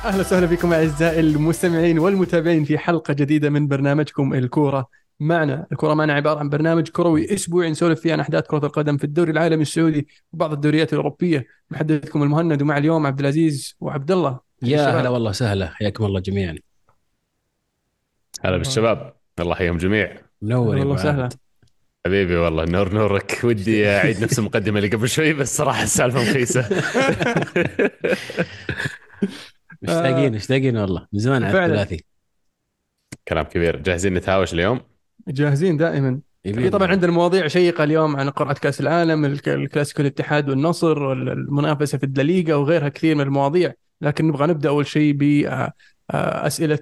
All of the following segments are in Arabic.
أهلا وسهلا بكم أعزائي المستمعين والمتابعين في حلقة جديدة من برنامجكم الكورة معنا. الكورة معنا عبارة عن برنامج كروي أسبوعي نسولف فيه عن أحداث كرة القدم في الدوري العالمي السعودي وبعض الدوريات الأوروبية. محدثكم المهند، ومع اليوم عبد العزيز وعبد الله. حي يا هلا الشباب. والله سهلا، حياكم الله جميعا. هلا الله. بالشباب، الله يحييهم جميع. منور هلا يا والله ابو عابد. وسهلا. حبيبي والله، نور نورك. ودي اعيد نفس المقدمه اللي قبل شوي، بس صراحه السالفه مخيسه. آه، مشتاقين والله من زمان على فعلا. الثلاثي. كلام كبير. جاهزين نتهاوش اليوم؟ جاهزين دائما. في يبينا طبعا والله. عندنا مواضيع شيقة اليوم عن قرعة كأس العالم، الكلاسيكو، الاتحاد والنصر، المنافسة في الليغا وغيرها كثير من المواضيع. لكن نبغى نبدأ أول شيء بأسئلة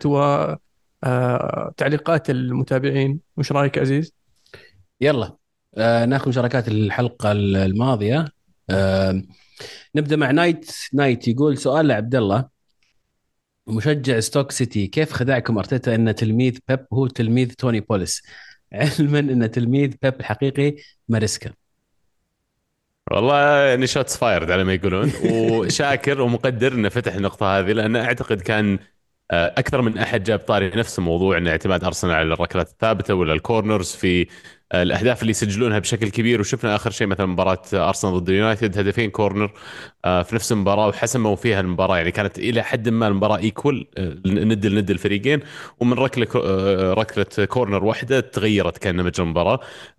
وتعليقات المتابعين. وش رأيك عزيز؟ يلا. ناخذ مشاركات الحلقه الماضيه. آه نبدا مع نايت يقول سؤال لعبد الله، مشجع ستوك سيتي: كيف خدعكم ارتيتا ان تلميذ بيب هو تلميذ توني بوليس، علما ان تلميذ بيب الحقيقي ماريسكا؟ والله يعني شوتس فايرد على ما يقولون، وشاكر ومقدر انه فتح النقطه هذه، لان اعتقد كان اكثر من احد جاب طاري نفس الموضوع، ان اعتماد ارسنال على الركلات الثابته ولا الكورنرز في الاهداف اللي يسجلونها بشكل كبير. وشفنا اخر شيء مثلا مباراه ارسنال ضد اليونايتد، هدفين كورنر في نفس المباراه، وحسموا فيها المباراه. يعني كانت الى حد ما المباراه ايكول، ند لند الفريقين. ومن ركله كورنر واحده تغيرت كان نمط المباراه.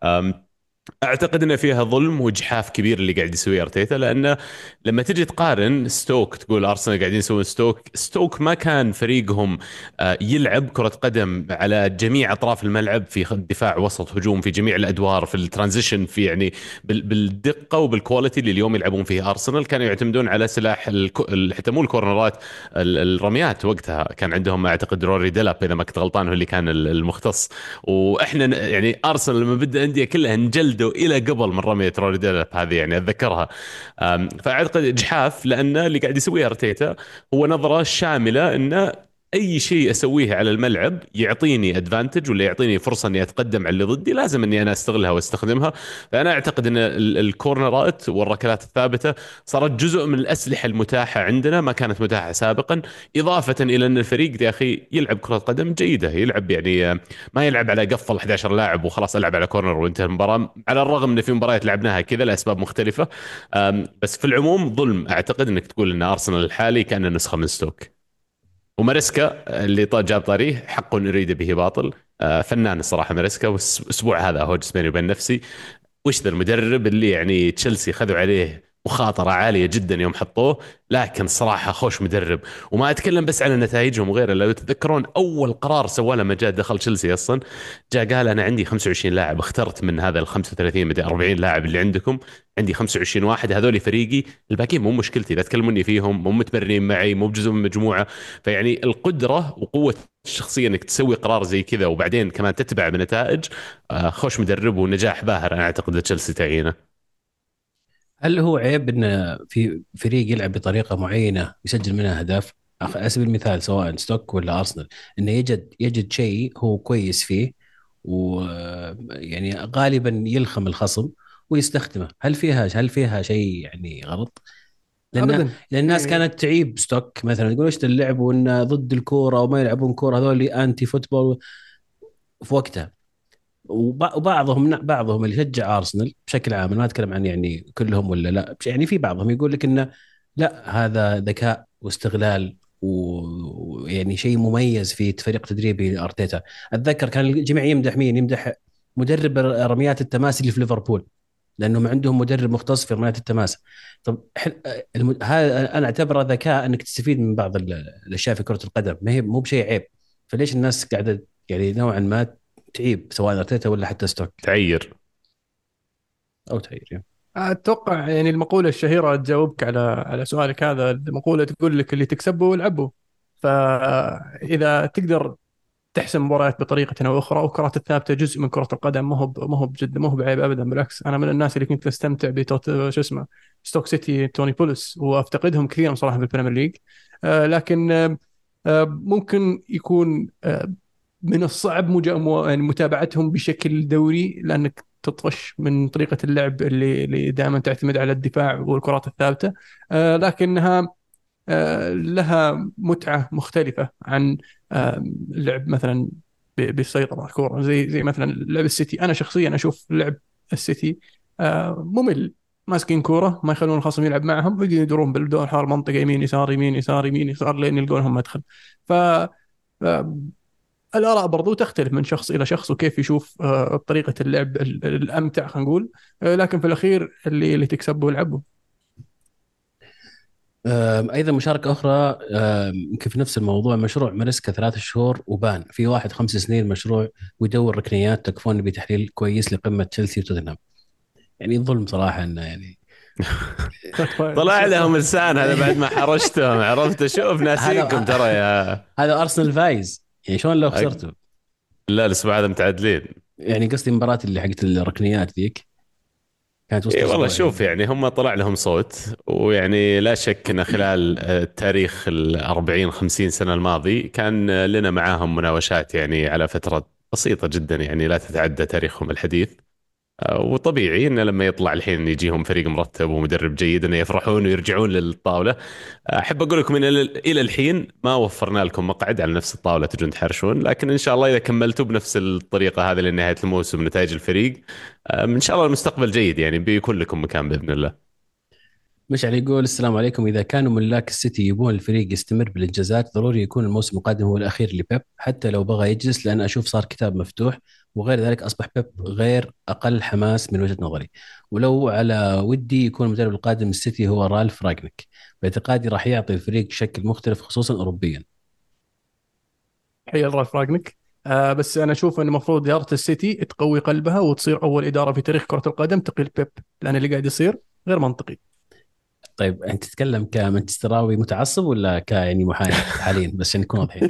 اعتقد ان فيها ظلم واجحاف كبير اللي قاعد يسويه ارتيتا، لانه لما تجي تقارن ستوك، تقول ارسنال قاعدين يسوون ستوك ما كان فريقهم يلعب كرة قدم على جميع اطراف الملعب، في دفاع وسط هجوم، في جميع الادوار، في الترانزيشن، في يعني بالدقة وبالكواليتي اللي اليوم يلعبون فيه ارسنال. كانوا يعتمدون على سلاح حتى مو الكورنرات، الرميات. وقتها كان عندهم اعتقد روري ديلاب اذا ما كنت غلطان، هو اللي كان المختص. واحنا يعني ارسنال لما بدا الانديه كلها انجلدوا الى قبل من رميه روري ديلاب هذه، يعني اتذكرها. فاعتقد اجحاف، لان اللي قاعد يسويه ارتيتا هو نظره شامله، انه اي شيء اسويه على الملعب يعطيني ادفانتج ولا يعطيني فرصه اني اتقدم على اللي ضدي، لازم اني انا استغلها واستخدمها. فانا اعتقد ان الكورنرات والركلات الثابته صارت جزء من الاسلحه المتاحه عندنا، ما كانت متاحه سابقا. اضافه الى ان الفريق يا اخي يلعب كره قدم جيده، يلعب يعني ما يلعب على قفل 11 لاعب وخلاص العب على كورنر وانتهى المباراه، على الرغم ان في مباريات لعبناها كذا لاسباب مختلفه. بس في العموم ظلم اعتقد انك تقول ان ارسنال الحالي كان نسخه من ستوك. وماريسكا اللي جاب طاريه حق نريد به باطل. فنان الصراحه ماريسكا، والاسبوع هذا هوجس بيني وبين نفسي، وش ذا المدرب اللي يعني تشيلسي خذوا عليه مخاطرة عالية جدا يوم حطوه. لكن صراحة خوش مدرب. وما أتكلم بس عن نتائجهم وغيره، لو تتذكرون أول قرار سواه لما جاء دخل تشيلسي أصلا، جاء قال أنا عندي 25 لاعب، اخترت من هذا ال 35 مدري 40 لاعب اللي عندكم، عندي 25 واحد هذول فريقي، الباقيين مو مشكلتي، لا تكلموني فيهم، مو متبرين معي، مو بجزء من مجموعة. فيعني القدرة وقوة الشخصية انك تسوي قرار زي كذا وبعدين كمان تتبع بنتائج. خوش مدرب ونجاح باهر انا اعتقد لتشيلسي تعيينه. هل هو عيب ان في فريق يلعب بطريقه معينه يسجل منها اهداف؟ على سبيل المثال سواء ستوك ولا ارسنال، انه يجد شيء هو كويس فيه، ويعني غالبا يلخم الخصم ويستخدمه. هل فيها شيء يعني غلط؟ لان أبدا الناس يعني. كانت تعيب ستوك مثلا، تقول ايش اللعب وان ضد الكوره وما يلعبون كوره، هذول انتي فوتبول في وقتها. وبعضهم اللي يشجع ارسنال بشكل عام، انا ما اتكلم عن يعني كلهم ولا لا، يعني في بعضهم يقول لك انه لا، هذا ذكاء واستغلال ويعني شيء مميز في فريق تدريبي ارتيتا. اتذكر كان الجميع يمدح مين؟ يمدح مدرب رميات التماس اللي في ليفربول، لانهم عندهم مدرب مختص في رميات التماس. طب هذا انا اعتبره ذكاء انك تستفيد من بعض الاشياء في كرة القدم، ما هي مو بشيء عيب. فليش الناس قاعده يعني نوعا ما تعيب سواء ارتيتا ولا حتى ستوك تعير. او تغيير يعني. أتوقع يعني المقولة الشهيرة تجاوبك على سؤالك هذا. المقولة تقول لك اللي تكسبه والعبه. فإذا تقدر تحسم مباريات بطريقة أو أخرى، والكرات الثابتة جزء من كرة القدم، ما هو بعيب أبدا. بالعكس، أنا من الناس اللي كنت أستمتع شو اسمه ستوك سيتي توني بولس، وأفتقدهم كثيرا صراحة في البريمير ليج. لكن ممكن يكون من الصعب يعني متابعتهم بشكل دوري، لأنك تطفش من طريقة اللعب اللي دائما تعتمد على الدفاع والكرات الثابتة. لكنها لها متعة مختلفة عن لعب مثلا بالسيطرة كورة، زي مثلا لعب السيتي. أنا شخصيا أشوف لعب السيتي ممل. ماسكين كورة، ما يخلون الخصم يلعب معهم، ويجي يدورون بالدور حار منطقة، يمين يسار يمين يسار يمين يسار لين يلقون لهم مدخل. ف آه، الآراء برضو تختلف من شخص إلى شخص، وكيف يشوف طريقة اللعب الأمتع خلينا نقول. لكن في الأخير اللي تكسبه يلعبه. ايضا مشاركه اخرى يمكن في نفس الموضوع، مشروع ماريسكا 3 شهور وبان، في واحد 5 سنين مشروع ويدور ركنيات، تكفون بتحليل كويس لقمه تشيلسي وتوتنهام. يعني ظلم صراحه انه يعني طلع لهم لسان هذا بعد ما حرشتهم، عرفت؟ شوف ناسينكم هذا ترى يا هذا ارسنال فايز، يعني شلون لو خسرتوا؟ لا الاسبوع هذا متعادلين. يعني قصدي المباراه اللي حقت الركنيات ذيك كانت وسط اي والله الاسبوع شوف، يعني. يعني هم طلع لهم صوت، ويعني لا شك ان خلال تاريخ ال 40 50 سنه الماضي كان لنا معاهم مناوشات يعني على فتره بسيطه جدا، يعني لا تتعدى تاريخهم الحديث. وطبيعي ان لما يطلع الحين يجيهم فريق مرتب ومدرب جيد انه يفرحون ويرجعون للطاوله. احب اقول لكم ان الى الحين ما وفرنا لكم مقعد على نفس الطاوله تجون تحرشون، لكن ان شاء الله اذا كملتوا بنفس الطريقه هذه لنهايه الموسم نتائج الفريق، ان شاء الله المستقبل جيد، يعني بيكون لكم مكان باذن الله. مشعل يقول السلام عليكم، إذا كانوا ملاك السيتي يبون الفريق يستمر بالإنجازات ضروري يكون الموسم القادم هو الأخير لبيب، حتى لو بغى يجلس، لأن أشوف صار كتاب مفتوح. وغير ذلك أصبح بيب غير أقل حماس من وجهة نظري. ولو على ودي يكون المدرب القادم السيتي هو رالف راجنيك، باعتقادي راح يعطي الفريق شكل مختلف خصوصا أوروبيا. حيا رالف راجنيك. بس انا اشوف ان المفروض اداره السيتي تقوي قلبها وتصير اول اداره في تاريخ كره القدم تقيل بيب، لان اللي قاعد يصير غير منطقي. طيب أنت تتكلم كمانشستراوي متعصب ولا يعني محايد حاليا، بس عشان نكون واضحين؟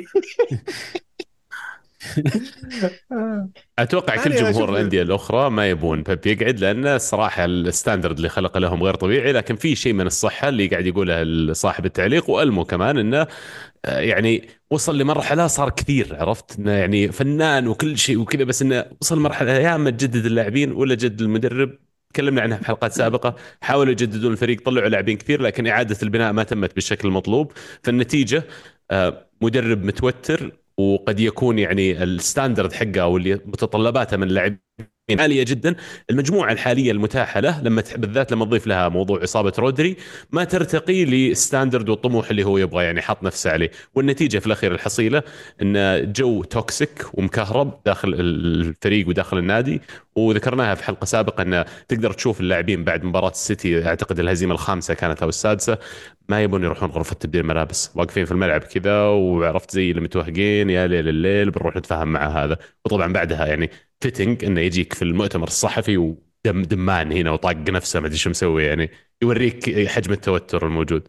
آه، اتوقع كل يعني اشوف. جمهور الانديه الاخرى ما يبون بيب يقعد، لان الصراحه الستاندرد اللي خلقه لهم غير طبيعي، لكن في شيء من الصحه اللي قاعد يقوله صاحب التعليق والمو كمان، انه يعني وصل لمرحله صار كثير، عرفت؟ انه يعني فنان وكل شيء وكذا، بس انه وصل مرحله يا اما تجدد اللاعبين ولا جدد المدرب. تكلمنا عنها في حلقات سابقه، حاولوا يجددون الفريق، طلعوا لاعبين كثير، لكن اعاده البناء ما تمت بالشكل المطلوب. فالنتيجه مدرب متوتر، وقد يكون يعني الستاندرد حقه او اللي متطلباته من اللاعبين عاليه جدا. المجموعه الحاليه المتاحه له لما بالذات لما تضيف لها موضوع اصابه رودري، ما ترتقي للستاندرد والطموح اللي هو يبغى، يعني حط نفسه عليه. والنتيجه في الاخير الحصيله ان جو توكسيك ومكهرب داخل الفريق وداخل النادي. وذكرناها في حلقه سابقه ان تقدر تشوف اللاعبين بعد مباراه السيتي، اعتقد الهزيمه الخامسه كانت او السادسه، ما يبون يروحون غرفه تبديل ملابس، واقفين في الملعب كذا، وعرفت زي اللي متوهقين، يا ليل الليل بنروح نتفاهم مع هذا. وطبعا بعدها يعني فيتنج انه يجيك في المؤتمر الصحفي ودم دمان هنا وطاق نفسه ما ادري شو مسوي، يعني يوريك حجم التوتر الموجود.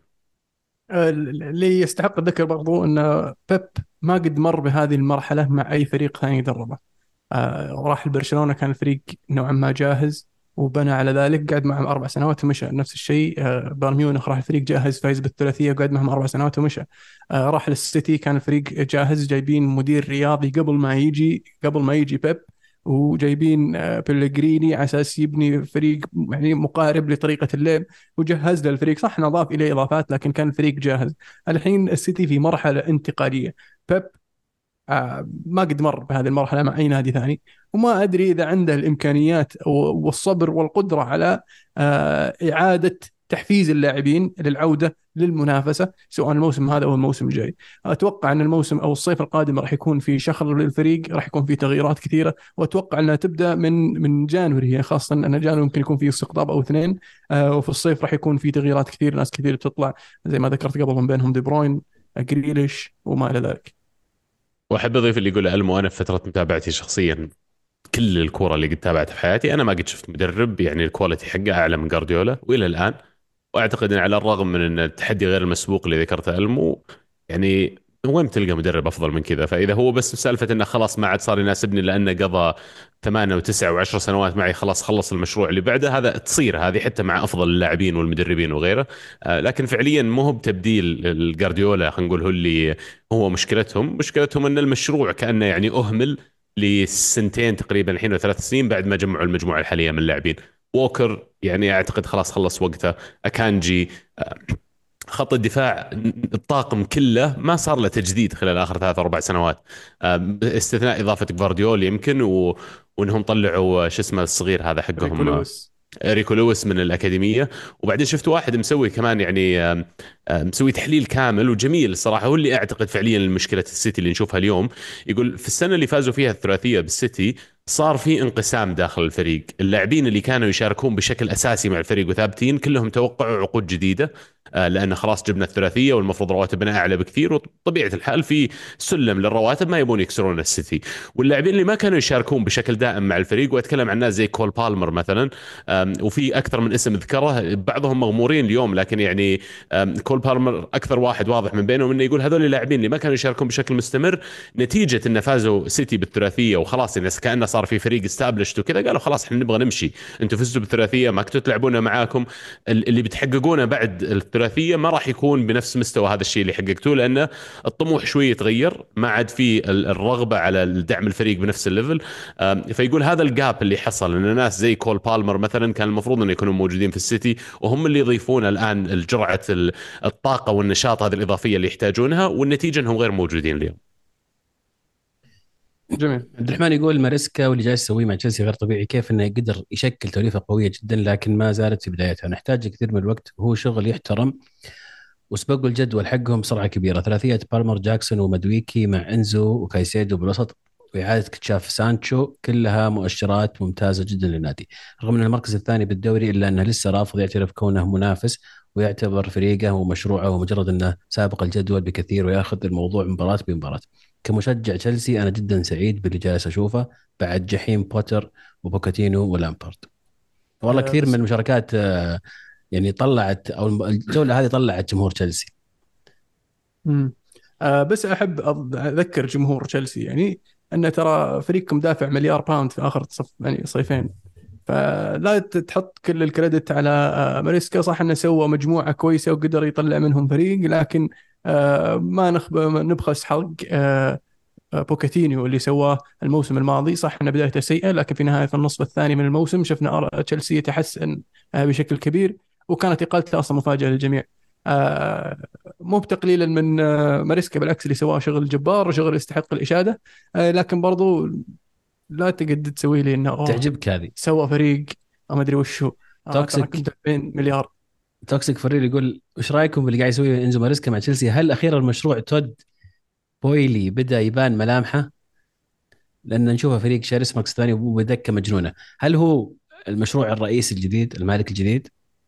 اللي يستحق الذكر برضو ان بيب ما قد مر بهذه المرحله مع اي فريق ثاني دربه. راح لبرشلونة كان الفريق نوعا ما جاهز وبنى على ذلك، قعد معهم 4 سنوات ومشى. نفس الشيء بايرن ميونخ، راح الفريق جاهز فايز بالثلاثية وقعد معهم 4 سنوات ومشى. راح للسيتي كان الفريق جاهز، جايبين مدير رياضي قبل ما يجي بيب، وجايبين بيلغريني على اساس يبني فريق يعني مقارب لطريقه اللعب، وجهز له الفريق. صح انه اضاف اليه اضافات لكن كان الفريق جاهز. الحين السيتي في مرحله انتقاليه. بيب ما قد مر بهذه المرحلة مع أي نادي ثاني، وما أدري إذا عنده الإمكانيات والصبر والقدرة على إعادة تحفيز اللاعبين للعودة للمنافسة، سواء الموسم هذا أو الموسم الجاي. أتوقع أن الموسم أو الصيف القادم راح يكون في شخر للفريق، راح يكون في تغييرات كثيرة، وأتوقع أنها تبدأ من جانوري، خاصة أن جانوري ممكن يكون فيه استقطاب أو اثنين. وفي الصيف راح يكون في تغييرات كثير، ناس كثير تطلع زي ما ذكرت قبل، من بينهم دي بروين، جريليش وما إلى ذلك. واحب اضيف اللي يقول المو، انا في فتره متابعتي شخصيا كل الكوره اللي قد تابعتها في حياتي، انا ما قد شفت مدرب يعني الكواليتي حقه اعلى من جارديولا والى الان. واعتقد ان على الرغم من ان التحدي غير المسبوق اللي ذكرته المو، يعني وين تلقى مدرب افضل من كذا؟ فاذا هو بس سالفه انه خلاص ما عاد صار يناسبني لانه قضى 8 و9 و10 سنوات معي، خلاص خلص المشروع اللي بعده، هذا تصير هذه حتى مع افضل اللاعبين والمدربين وغيره. لكن فعليا مو هو بتبديل الجارديولا، خلينا نقول هو اللي هو مشكلتهم ان المشروع كانه يعني اهمل لسنتين تقريبا الحين و3 سنين بعد ما جمعوا المجموعه الحاليه من اللاعبين. ووكر يعني اعتقد خلاص خلص وقته. اكانجي خط الدفاع الطاقم كله ما صار له تجديد خلال اخر 3 4 سنوات، باستثناء اضافه جفارديول يمكن، وانهم طلعوا شو اسمه الصغير هذا ريكو حقهم، لويس. ريكو لويس من الأكاديمية. وبعدين شفت واحد مسوي كمان يعني مسوي تحليل كامل وجميل الصراحة، هو اللي أعتقد فعليا مشكلة السيتي اللي نشوفها اليوم. يقول في السنة اللي فازوا فيها الثلاثية بالسيتي صار في انقسام داخل الفريق، اللاعبين اللي كانوا يشاركون بشكل أساسي مع الفريق وثابتين كلهم توقعوا عقود جديدة، لأن خلاص جبنا الثلاثية والمفروض رواتبنا أعلى بكثير، وطبيعة الحال في سلم للرواتب ما يبون يكسرون السيتي. واللاعبين اللي ما كانوا يشاركون بشكل دائم مع الفريق، وأتكلم عن ناس زي كول بالمر مثلا، وفي اكثر من اسم ذكره بعضهم مغمورين اليوم، لكن يعني كول بالمر اكثر واحد واضح من بينهم، انه يقول هذول اللاعبين اللي ما كانوا يشاركون بشكل مستمر نتيجه انه فازوا سيتي بالثلاثيه وخلاص الناس كانه صار في فريق استابلشت وكذا، قالوا خلاص احنا نبغى نمشي، انتم فزتوا بالثلاثيه ما كنتوا تلعبونا معاكم، اللي بتحققونه بعد الثلاثيه ما راح يكون بنفس مستوى هذا الشيء اللي حققتوه، لانه الطموح شوي يتغير، ما عاد في الرغبه على دعم الفريق بنفس الليفل. فيقول هذا الجاب اللي حصل ان ناس زي كول بالمر مثلا كان المفروض انه يكونوا موجودين في السيتي، وهم اللي يضيفون الان الجرعه الطاقه والنشاط هذه الاضافيه اللي يحتاجونها، والنتيجه انهم غير موجودين اليوم. جميل. عبد الرحمن يقول ماريسكا واللي جالس يسويه مع تشيلسي غير طبيعي، كيف انه قدر يشكل توليفه قويه جدا لكن ما زالت في بدايتها، نحتاج كثير من الوقت وهو شغل يحترم، وسبقوا الجدول حقهم بسرعه كبيره، ثلاثيه بالمر جاكسون ومدويكي مع انزو وكايسيدو بالوسط وإعادة اكتشاف سانشو، كلها مؤشرات ممتازة جدا للنادي، رغم أن المركز الثاني بالدوري إلا أنه لسه رافض يعترف كونه منافس، ويعتبر فريقه ومشروعه ومجرد أنه سابق الجدول بكثير ويأخذ الموضوع مباراة بمباراة. كمشجع تشيلسي أنا جدا سعيد باللي جالس أشوفه بعد جحيم بوتر وبوكاتينو ولامبارد. والله كثير من بس المشاركات يعني طلعت، أو الجولة هذه طلعت جمهور تشيلسي. مم. بس احب اذكر جمهور تشيلسي يعني ان ترى فريقكم دافع مليار باوند في اخر يعني صيفين، فلا تحط كل الكريدت على ماريسكا. صح انه سوى مجموعه كويسه وقدر يطلع منهم فريق، لكن ما نبخس حق بوكاتينيو اللي سواه الموسم الماضي. صح ان بدايته سيئه، لكن في نهايه النصف الثاني من الموسم شفنا تشيلسي يتحسن بشكل كبير، وكانت اقالته اصلا مفاجاه للجميع. آه، مو بتقليلا من ماريسكا، بالعكس اللي سواه شغل جبار وشغل يستحق الاشاده. لكن برضو لا تقعد تسوي لي انه تعجبك هذه؟ سوى فريق او ما ادري وشو. ترى توكسيك كنت 2000 مليار. توكسيك فرير يقول وش رايكم باللي قاعد يسويه انزو ماريسكا مع تشيلسي؟ هل اخيرا مشروع تود بويلي بدا يبان ملامحه؟ لان نشوفه فريق شرس مركز ثاني وبدكه مجنونه. هل هو المشروع الرئيسي الجديد، المالك الجديد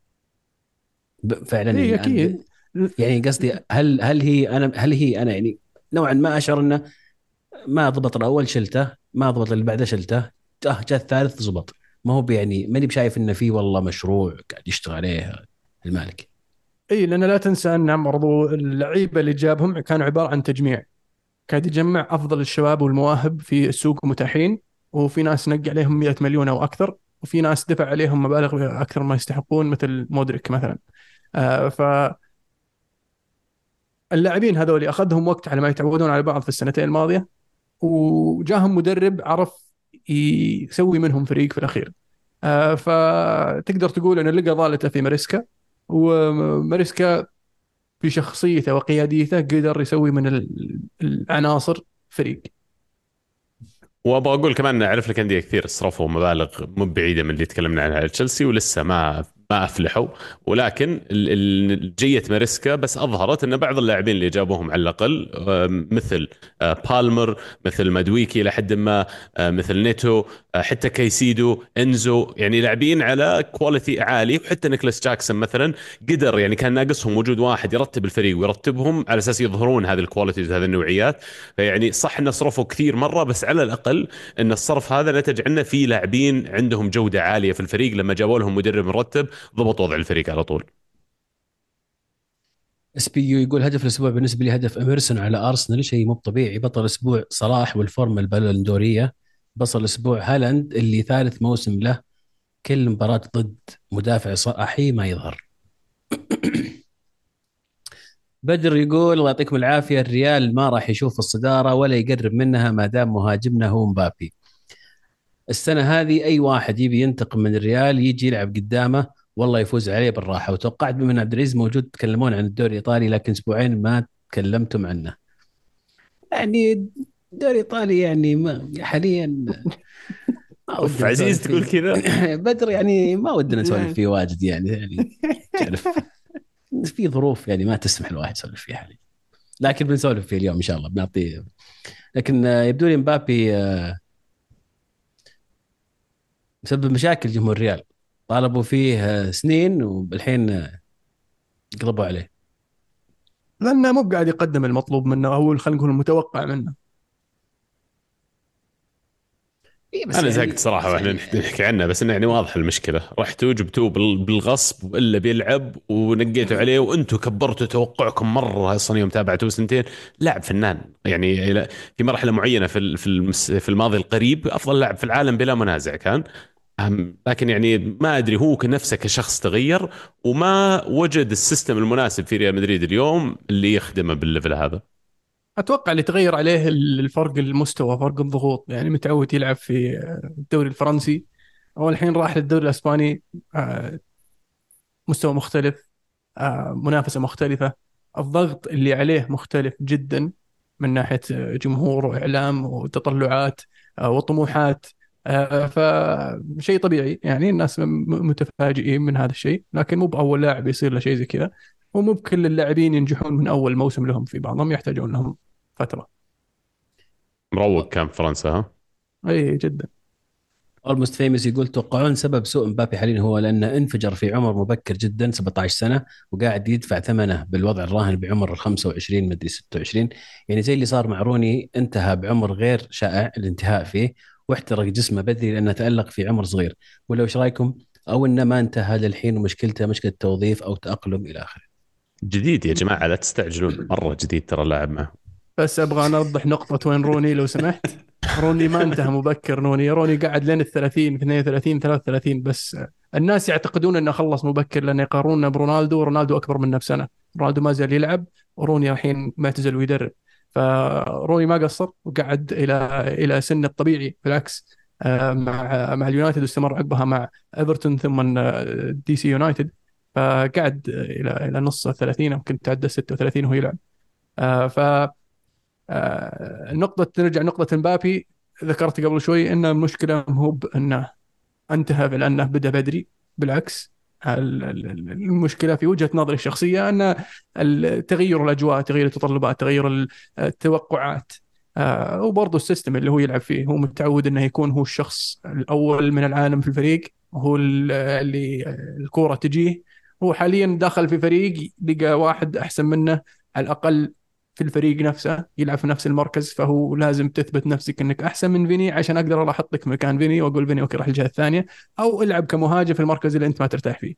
فعلا؟ اي يعني اكيد. يعني قصدي هل هي انا يعني نوعا ما اشعر انه ما ضبط الاول شلته، ما ضبط اللي بعده شلته، جاء الثالث ضبط. ما هو يعني ماني بشايف انه في والله مشروع قاعد يشتغل عليه المالك. اي لان لا تنسى ان برضو اللعيبه اللي جابهم كانوا عباره عن تجميع، قاعد يجمع افضل الشباب والمواهب في السوق متاحين، وفي ناس نق عليهم 100 مليون او اكثر، وفي ناس دفع عليهم مبالغ اكثر ما يستحقون مثل مودريك مثلا. فاللاعبين هذول اخذهم وقت على ما يتعودون على بعض في السنتين الماضيه، وجاهم مدرب عرف يسوي منهم فريق في الاخير. فتقدر تقول ان لقى ضالته في ماريسكا، وماريسكا بشخصيته وقياديته قدر يسوي من العناصر فريق. وابغى اقول كمان اعرف لك انديه كثير صرفوا مبالغ مو بعيده من اللي تكلمنا عنها على تشيلسي ولسه ما افلحوا، ولكن جيه ماريسكا بس اظهرت ان بعض اللاعبين اللي جابوهم على الاقل مثل بالمر، مثل مادويكي لحد ما، مثل نيتو، حتى كايسيدو، انزو، يعني لاعبين على كواليتي عالي، وحتى نيكلاس جاكسون مثلا قدر، يعني كان ناقصهم وجود واحد يرتب الفريق ويرتبهم على اساس يظهرون هذه الكواليتيز هذه النوعيات. فيعني صح ان صرفوا كثير مره، بس على الاقل ان الصرف هذا نتج عنه في لاعبين عندهم جوده عاليه في الفريق، لما جابوا لهم مدرب مرتب ضبط وضع الفريق على طول. اس بي يو يقول هدف الاسبوع بالنسبه لي هدف اميرسون على ارسنال، شيء مو طبيعي. بطل الاسبوع صلاح والفورمه البلندوريه، بطل الاسبوع هالاند اللي ثالث موسم له كل مباراه ضد مدافع صاحي ما يظهر. بدر يقول الله يعطيكم العافيه، الريال ما راح يشوف الصداره ولا يقرب منها ما دام مهاجمنا هو مبابي. السنه هذه اي واحد يبي ينتقم من الريال يجي يلعب قدامه والله يفوز عليه بالراحه. وتوقعت بما ان عبد العزيز موجود تكلمون عن الدوري الايطالي، لكن اسبوعين ما تكلمتم عنه. يعني الدوري الايطالي يعني ما حاليا ما اوف ودنا عزيز نسولف تقول فيه. كذا. بدر يعني ما ودنا نسولف يعني فيه واجد يعني تعرف في ظروف يعني ما تسمح الواحد يسولف فيها حاليا، لكن بنسولف فيه اليوم ان شاء الله بنعطيه. لكن يبدو لي مبابي مسبب مشاكل جمهور الريال، طالبوا فيه سنين والحين قلبوا عليه. لانه مو قاعد يقدم المطلوب منه او خلينا نقول المتوقع منه. إيه بس انا زهقت يعني صراحه واحنا نحكي عنه، بس انه يعني واضح المشكله، رحتوا جبتوه بالغصب الا بيلعب ونقيتوا عليه، وانتم كبرتوا توقعكم مره اصلا يوم تابعتوه سنتين. لاعب فنان يعني في مرحله معينه في الماضي القريب افضل لاعب في العالم بلا منازع كان. لكن يعني ما ادري هو كنفسه كشخص تغير، وما وجد السيستم المناسب في ريال مدريد اليوم اللي يخدمه بالليفل هذا. اتوقع اللي تغير عليه الفرق المستوى، فرق الضغوط. يعني متعود يلعب في الدوري الفرنسي، هو الحين راح للدوري الاسباني. آه، مستوى مختلف، منافسة مختلفة، الضغط اللي عليه مختلف جدا من ناحية جمهور وإعلام وتطلعات وطموحات. فشيء طبيعي يعني الناس متفاجئين من هذا الشيء، لكن مو بأول لاعب يصير له شيء زي كذا، ومو بكل اللاعبين ينجحون من أول موسم لهم، في بعضهم يحتاجون لهم فترة. مروق كان في فرنسا ها. أي جدا. اولموست فيمس يقول توقعون سبب سوء مبابي حاليا هو لانه انفجر في عمر مبكر جدا 17 سنه، وقاعد يدفع ثمنه بالوضع الراهن بعمر ال 25 مدري 26. يعني زي اللي صار مع روني، انتهى بعمر غير شائع الانتهاء فيه، واحترق جسمه بدري لانه تالق في عمر صغير. ولا ايش رايكم؟ او انه ما انتهى للحين ومشكلته مشكله توظيف او تاقلم الى اخره. جديد يا جماعه لا تستعجلون، مره جديد ترى اللاعب معه. بس ابغى نوضح نقطة وين روني لو سمحت. روني ما انتهى مبكر، روني قعد لين ال 30 في 32 33 بس. الناس يعتقدون انه خلص مبكر لانه يقارنونه برونالدو، ورونالدو اكبر منه بسنة. رونالدو ما زال يلعب، وروني الحين معتزل ويدرب. فروني ما قصر وقعد الى سنه الطبيعي، بالعكس. مع اليونايتد، واستمر عقبها مع ايفرتون، ثم دي سي يونايتد. فقعد الى نص الثلاثين، يمكن تعدى 36 وهو يلعب. ف نرجع نقطة مبابي. ذكرت قبل شوي أن المشكلة مو بأنه انتهى لأنه بدأ بدري، بالعكس. المشكلة في وجهة نظري الشخصية أن تغير الأجواء، تغير التطلبات، تغير التوقعات. وبرضه السيستم اللي هو يلعب فيه، هو متعود أنه يكون هو الشخص الأول من العالم في الفريق، هو اللي الكورة تجيه. هو حاليا دخل في فريق لقى واحد أحسن منه على الأقل في الفريق نفسه، يلعب في نفس المركز، فهو لازم تثبت نفسك انك احسن من فيني عشان اقدر اروح احطك مكان فيني واقول فيني اوكي راح الجهه الثانيه، او العب كمهاجم في المركز اللي انت ما ترتاح فيه.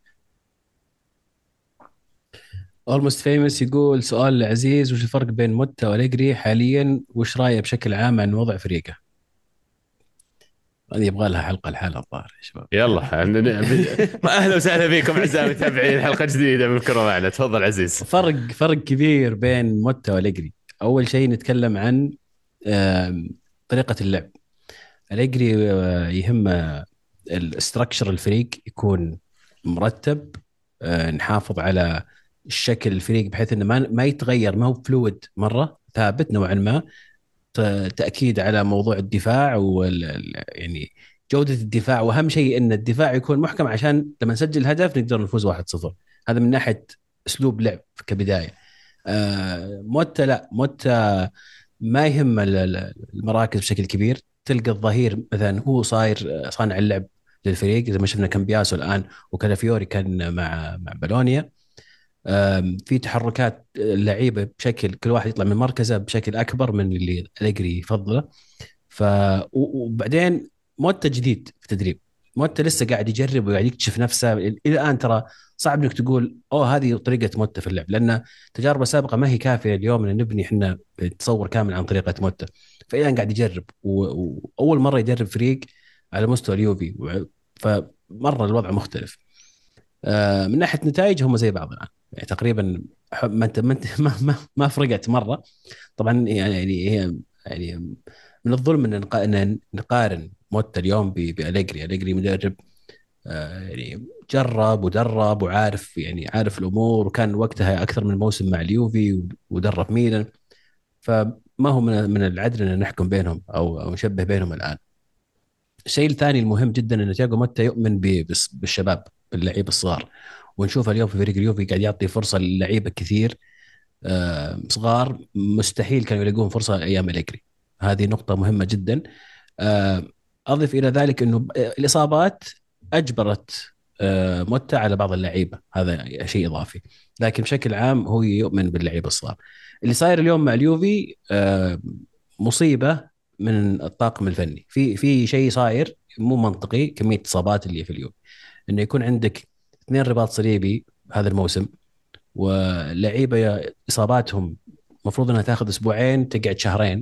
اولموست فيمس يقول سؤال لعزيز، وش الفرق بين موتا واليجري حاليا؟ وش رايه بشكل عام عن وضع فريقه؟ هذه يبغى لها حلقه لحالها الظاهر يا شباب. يلا اهلا وسهلا فيكم اعزائي المتابعين، حلقه جديده من كره معنا. تفضل عزيز. فرق كبير بين موتا واليجري. اول شيء نتكلم عن طريقه اللعب. اليجري يهم الاستراكشر الفريق يكون مرتب، نحافظ على الشكل الفريق بحيث انه ما يتغير، ما هو فلويد مره، ثابت نوعا ما. تاكيد على موضوع الدفاع يعني جوده الدفاع، واهم شيء ان الدفاع يكون محكم عشان لما نسجل هدف نقدر نفوز 1-0. هذا من ناحيه اسلوب لعب كبدايه. موتا لا، موتا ما يهم المراكز بشكل كبير. تلقى الظهير مثلا هو صاير صانع اللعب للفريق، زي ما شفنا كان بياسو الان، وكالافيوري كان مع بالونيا. في تحركات اللعيبه بشكل كل واحد يطلع من مركزه بشكل اكبر من اللي أليجري يفضله. ف وبعدين موتا جديد في التدريب، موتا لسه قاعد يجرب وقاعد يكتشف نفسه الى الان. ترى صعب انك تقول اوه هذه طريقه موتا في اللعب، لان تجاربه السابقه ما هي كافيه اليوم ان نبني احنا تصور كامل عن طريقه موتا. فالى الان قاعد يجرب، واول مره يدرب فريق على مستوى اليوفي، فمره الوضع مختلف. من ناحيه نتائج هم زي بعض الان يعني تقريبا. ما انت ما فرقت مره. طبعا يعني هي يعني من الظلم ان نقارن موتا اليوم باليجري. اليجري مدرب يعني جرب ودرب وعارف، يعني عارف الامور، وكان وقتها اكثر من موسم مع اليوفي ودرب ميلان. فما هو من العدل ان نحكم بينهم او نشبه بينهم الان. الشيء الثاني المهم جدا ان تياغو موتا يؤمن بالشباب، باللعيبه الصغار. ونشوف اليوم في فريق اليوفي قاعد يعطي فرصه للعيبه كثير صغار مستحيل كانوا يلاقون فرصه ايام اليجري. هذه نقطه مهمه جدا. آه، اضف الى ذلك انه الاصابات اجبرت موتا على بعض اللعيبه، هذا شيء اضافي. لكن بشكل عام هو يؤمن باللعيبه الصغار. اللي صاير اليوم مع اليوفي مصيبه من الطاقم الفني. في شيء صاير مو منطقي، كميه الاصابات اللي في اليوفي، انه يكون عندك اثنين رباط صليبي هذا الموسم، ولعيبه اصاباتهم المفروض انها تاخذ اسبوعين تقعد شهرين.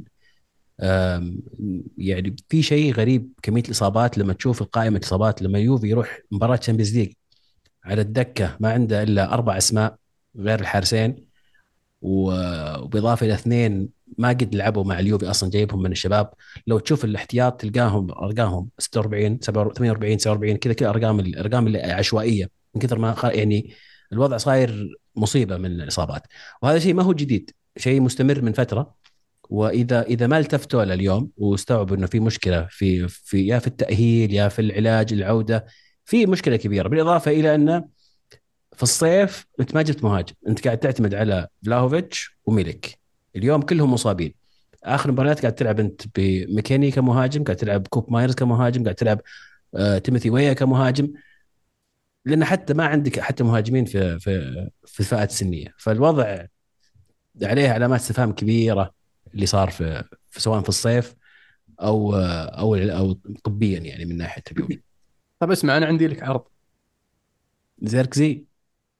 يعني في شيء غريب كميه الاصابات. لما تشوف القائمه الاصابات، لما يوفي يروح مباراه تشامبيونز ليج على الدكه ما عنده الا 4 اسماء غير الحارسين، وبالاضافه الى اثنين ما قد لعبوا مع اليوفي اصلا جايبهم من الشباب. لو تشوف الاحتياط تلقاهم ارقامهم 46 48 49 كذا كذا، الارقام العشوائيه من كثر ما يعني الوضع صاير مصيبه من الاصابات. وهذا شيء ما هو جديد، شيء مستمر من فتره. واذا ما التفتوا له اليوم واستوعبوا انه في مشكله في يا في التاهيل يا في العلاج العوده، في مشكله كبيره. بالاضافه الى انه في الصيف انت ما جبت مهاجم، انت قاعد تعتمد على فلاهوفيتش وميلك، اليوم كلهم مصابين. اخر مباريات قاعد تلعب انت بميكاني كمهاجم، قاعد تلعب كوب مايرز كمهاجم، قاعد تلعب تيموثي ويا كمهاجم، لان حتى ما عندك حتى مهاجمين في الفئات السنيه. فالوضع عليه علامات استفهام كبيره اللي صار في سواء في الصيف او طبيا يعني من ناحيه اليوفي. طب اسمع، انا عندي لك عرض زيركزي.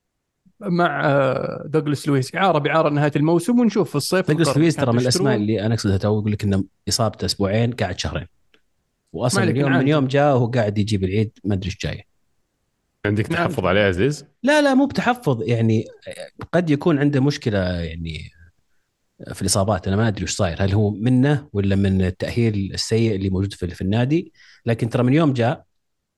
مع دوغلاس لويس، اعاره بعاره نهايه الموسم، ونشوف في الصيف دوغلاس نقرر لويس كان ترى من الاسماء تشترون. اللي انا اقصدها تو، يقول لك انه اصابته اسبوعين قاعد شهرين، ما واصلا عليك، من نعالجه يوم جاء وهو قاعد يجيب العيد ما ادري ايش جاي. عندك تحفظ نعالجه. عليه عزيز؟ لا مو بتحفظ يعني، قد يكون عنده مشكله يعني في الاصابات. انا ما ادري ايش صاير، هل هو منه ولا من التاهيل السيء اللي موجود في النادي. لكن ترى من يوم جاء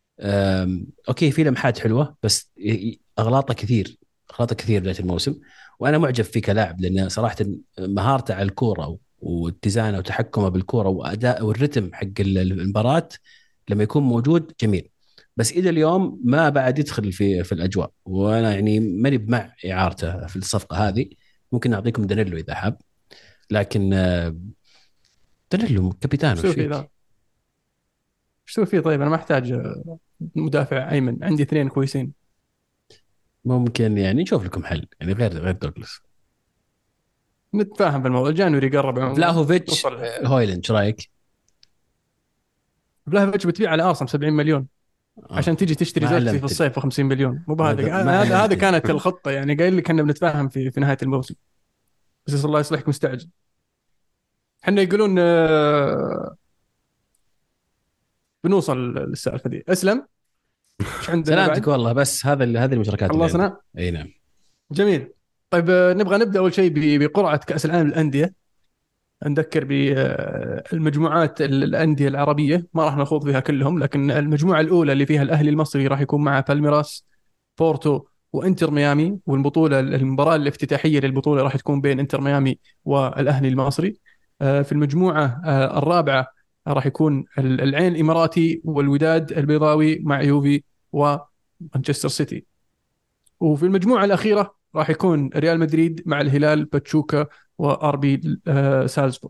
اوكي في لمحات حلوه، بس اغلاطه كثير، اغلاطه كثير بدايه الموسم. وانا معجب فيه كلاعب، لانه صراحه مهارته على الكوره واتزانه وتحكمه بالكوره واداء والرتم حق المباراه لما يكون موجود جميل. بس الى اليوم ما بعد يدخل في الاجواء. وانا يعني ماني مع اعارته في الصفقه هذه. ممكن نعطيكم دانيلو اذا حاب، لكن دانيلو كابيتانو ايش ايش تسوي فيه فيك؟ ذا؟ ايش تسوي فيه؟ طيب انا ما احتاج مدافع ايمن، عندي اثنين كويسين. ممكن يعني نشوف لكم حل يعني غير دوغلاس. نتفاهم في الموضوع، جانوري قرب عموما فلاهوفيتش نوصل. هويلاند ايش رايك؟ فلافيتش بتبيع على ارسنال 70 مليون آه. عشان تيجي تشتري ما زركسي في علمت الصيف ب 50 مليون، مو بهذا. ما هذا علمت. كانت الخطه يعني، قايل لي كنا بنتفاهم في نهايه الموسم. بس الله يصلحك مستعجل. احنا يقولون بنوصل للسالفه دي. اسلم. ايش عندنا سلامتك بعد؟ والله، بس هذه المشاركات اللي عندي. خلصنا. اي نعم. جميل. طيب نبغى نبدا اول شيء بقرعه كاس العالم للانديه. نذكر بالمجموعات الانديه العربيه، ما راح نخوض فيها كلهم، لكن المجموعه الاولى اللي فيها الاهلي المصري راح يكون مع بالميراس، بورتو، وانتر ميامي. والبطوله المباراه الافتتاحيه للبطوله راح تكون بين انتر ميامي والاهلي المصري. في المجموعه الرابعه راح يكون العين الاماراتي والوداد البيضاوي مع يوفي ومانشستر سيتي. وفي المجموعه الاخيره راح يكون ريال مدريد مع الهلال، باتشوكا، واربي سالزبورغ.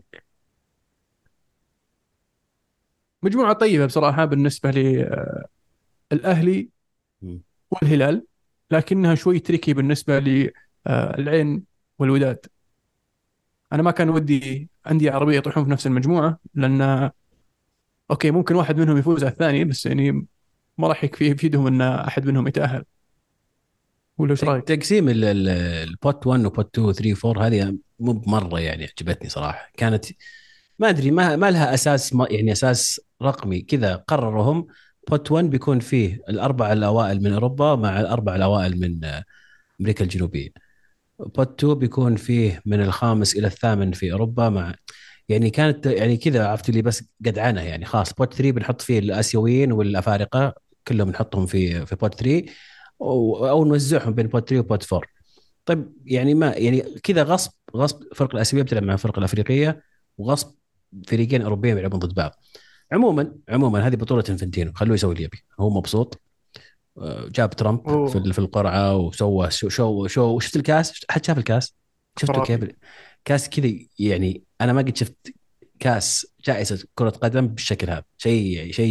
مجموعه طيبه بصراحه بالنسبه للاهلي مم. والهلال، لكنها شوي تريكي بالنسبه للعين والوداد. انا ما كان ودي عندي عربيه يطيحون في نفس المجموعه، لان اوكي ممكن واحد منهم يفوز على الثاني، بس يعني ما راح يفيدهم ان احد منهم يتاهل. ولا ايش رايك؟ تقسيم البوت 1 وبوت 2 3 4 هذه مو بمره يعني عجبتني صراحه. كانت ما ادري ما لها اساس، ما يعني اساس رقمي كذا قررهم. بوت 1 بيكون فيه الاربعه الاوائل من اوروبا مع الاربعه الاوائل من امريكا الجنوبيه. بوت 2 بيكون فيه من الخامس الى الثامن في اوروبا مع، يعني كانت يعني كذا عرفت اللي بس قدعنه يعني. خلاص بوت 3 بنحط فيه الاسيويين والافارقه كلهم نحطهم في بوت 3 او نوزعهم بين بوت 3 وبوت 4. طيب يعني ما يعني كذا غصب الفرق الاسيويه بتلعب مع الفرق الافريقيه، وغصب فريقين اوروبيين يلعبون ضد بعض. عموما هذه بطوله انفنتينو، خلوه يسوي اللي يبي، هو مبسوط. جاب ترامب في القرعه وسوى شو وشفت الكاس، حد شاف الكاس؟ شفتوا كيف خرافي. كاس كذا؟ يعني انا ما قد شفت كاس جائزه كره قدم بالشكل هذا. شيء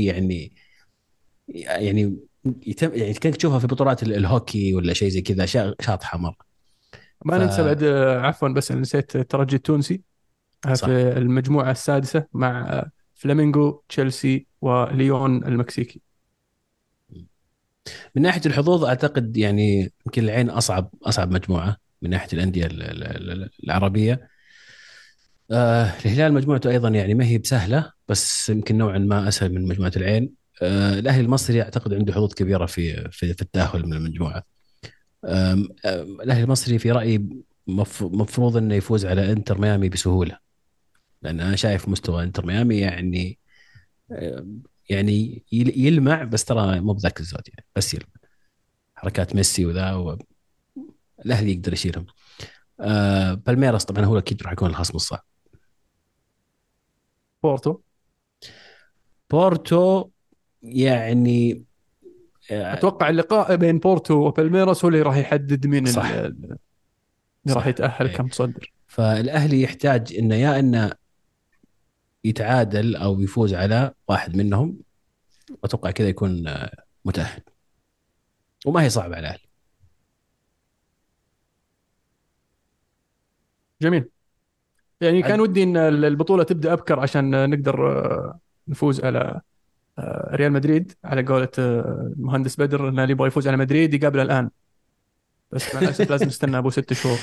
يعني يتم يعني كانك تشوفها في بطولات الهوكي ولا شيء زي كذا، اشياء شاطحه مره. ما ننسى بعد عفوا بس أنا نسيت الترجي التونسي في فصح. المجموعة السادسة مع فلامينغو، تشيلسي، وليون المكسيكي. من ناحيه الحظوظ اعتقد يعني يمكن العين اصعب مجموعه من ناحيه الانديه العربيه. الهلال مجموعته ايضا يعني ما هي بسهله، بس يمكن نوعا ما اسهل من مجموعه العين. الاهلي المصري اعتقد عنده حظوظ كبيره في التاهل من المجموعه. الاهلي المصري في رايي مفروض انه يفوز على انتر ميامي بسهوله، لان انا شايف مستوى انتر ميامي يعني يعني يلمع، بس ترى مو بذاك الزود يعني، بس يلمع حركات ميسي وذا، الاهلي يقدر يشيلهم. بالميراس طبعا هو اكيد راح يكون الخصم الصعب. بورتو. بورتو يعني اتوقع اللقاء بين بورتو وبالميراس هو اللي راح يحدد مين صح اللي راح صح يتأهل إيه. كمتصدر. فالاهلي يحتاج انه يا انه يتعادل او يفوز على واحد منهم، اتوقع كذا يكون متاهل، وما هي صعبه على الاهلي. جميل. يعني كان عاد ودي ان البطولة تبدأ ابكر عشان نقدر نفوز على ريال مدريد، على قولة المهندس بدر ان اللي يبغى يفوز على مدريد يقابله الان، بس مع الاسف لازم نستنى ابو 6 شهور.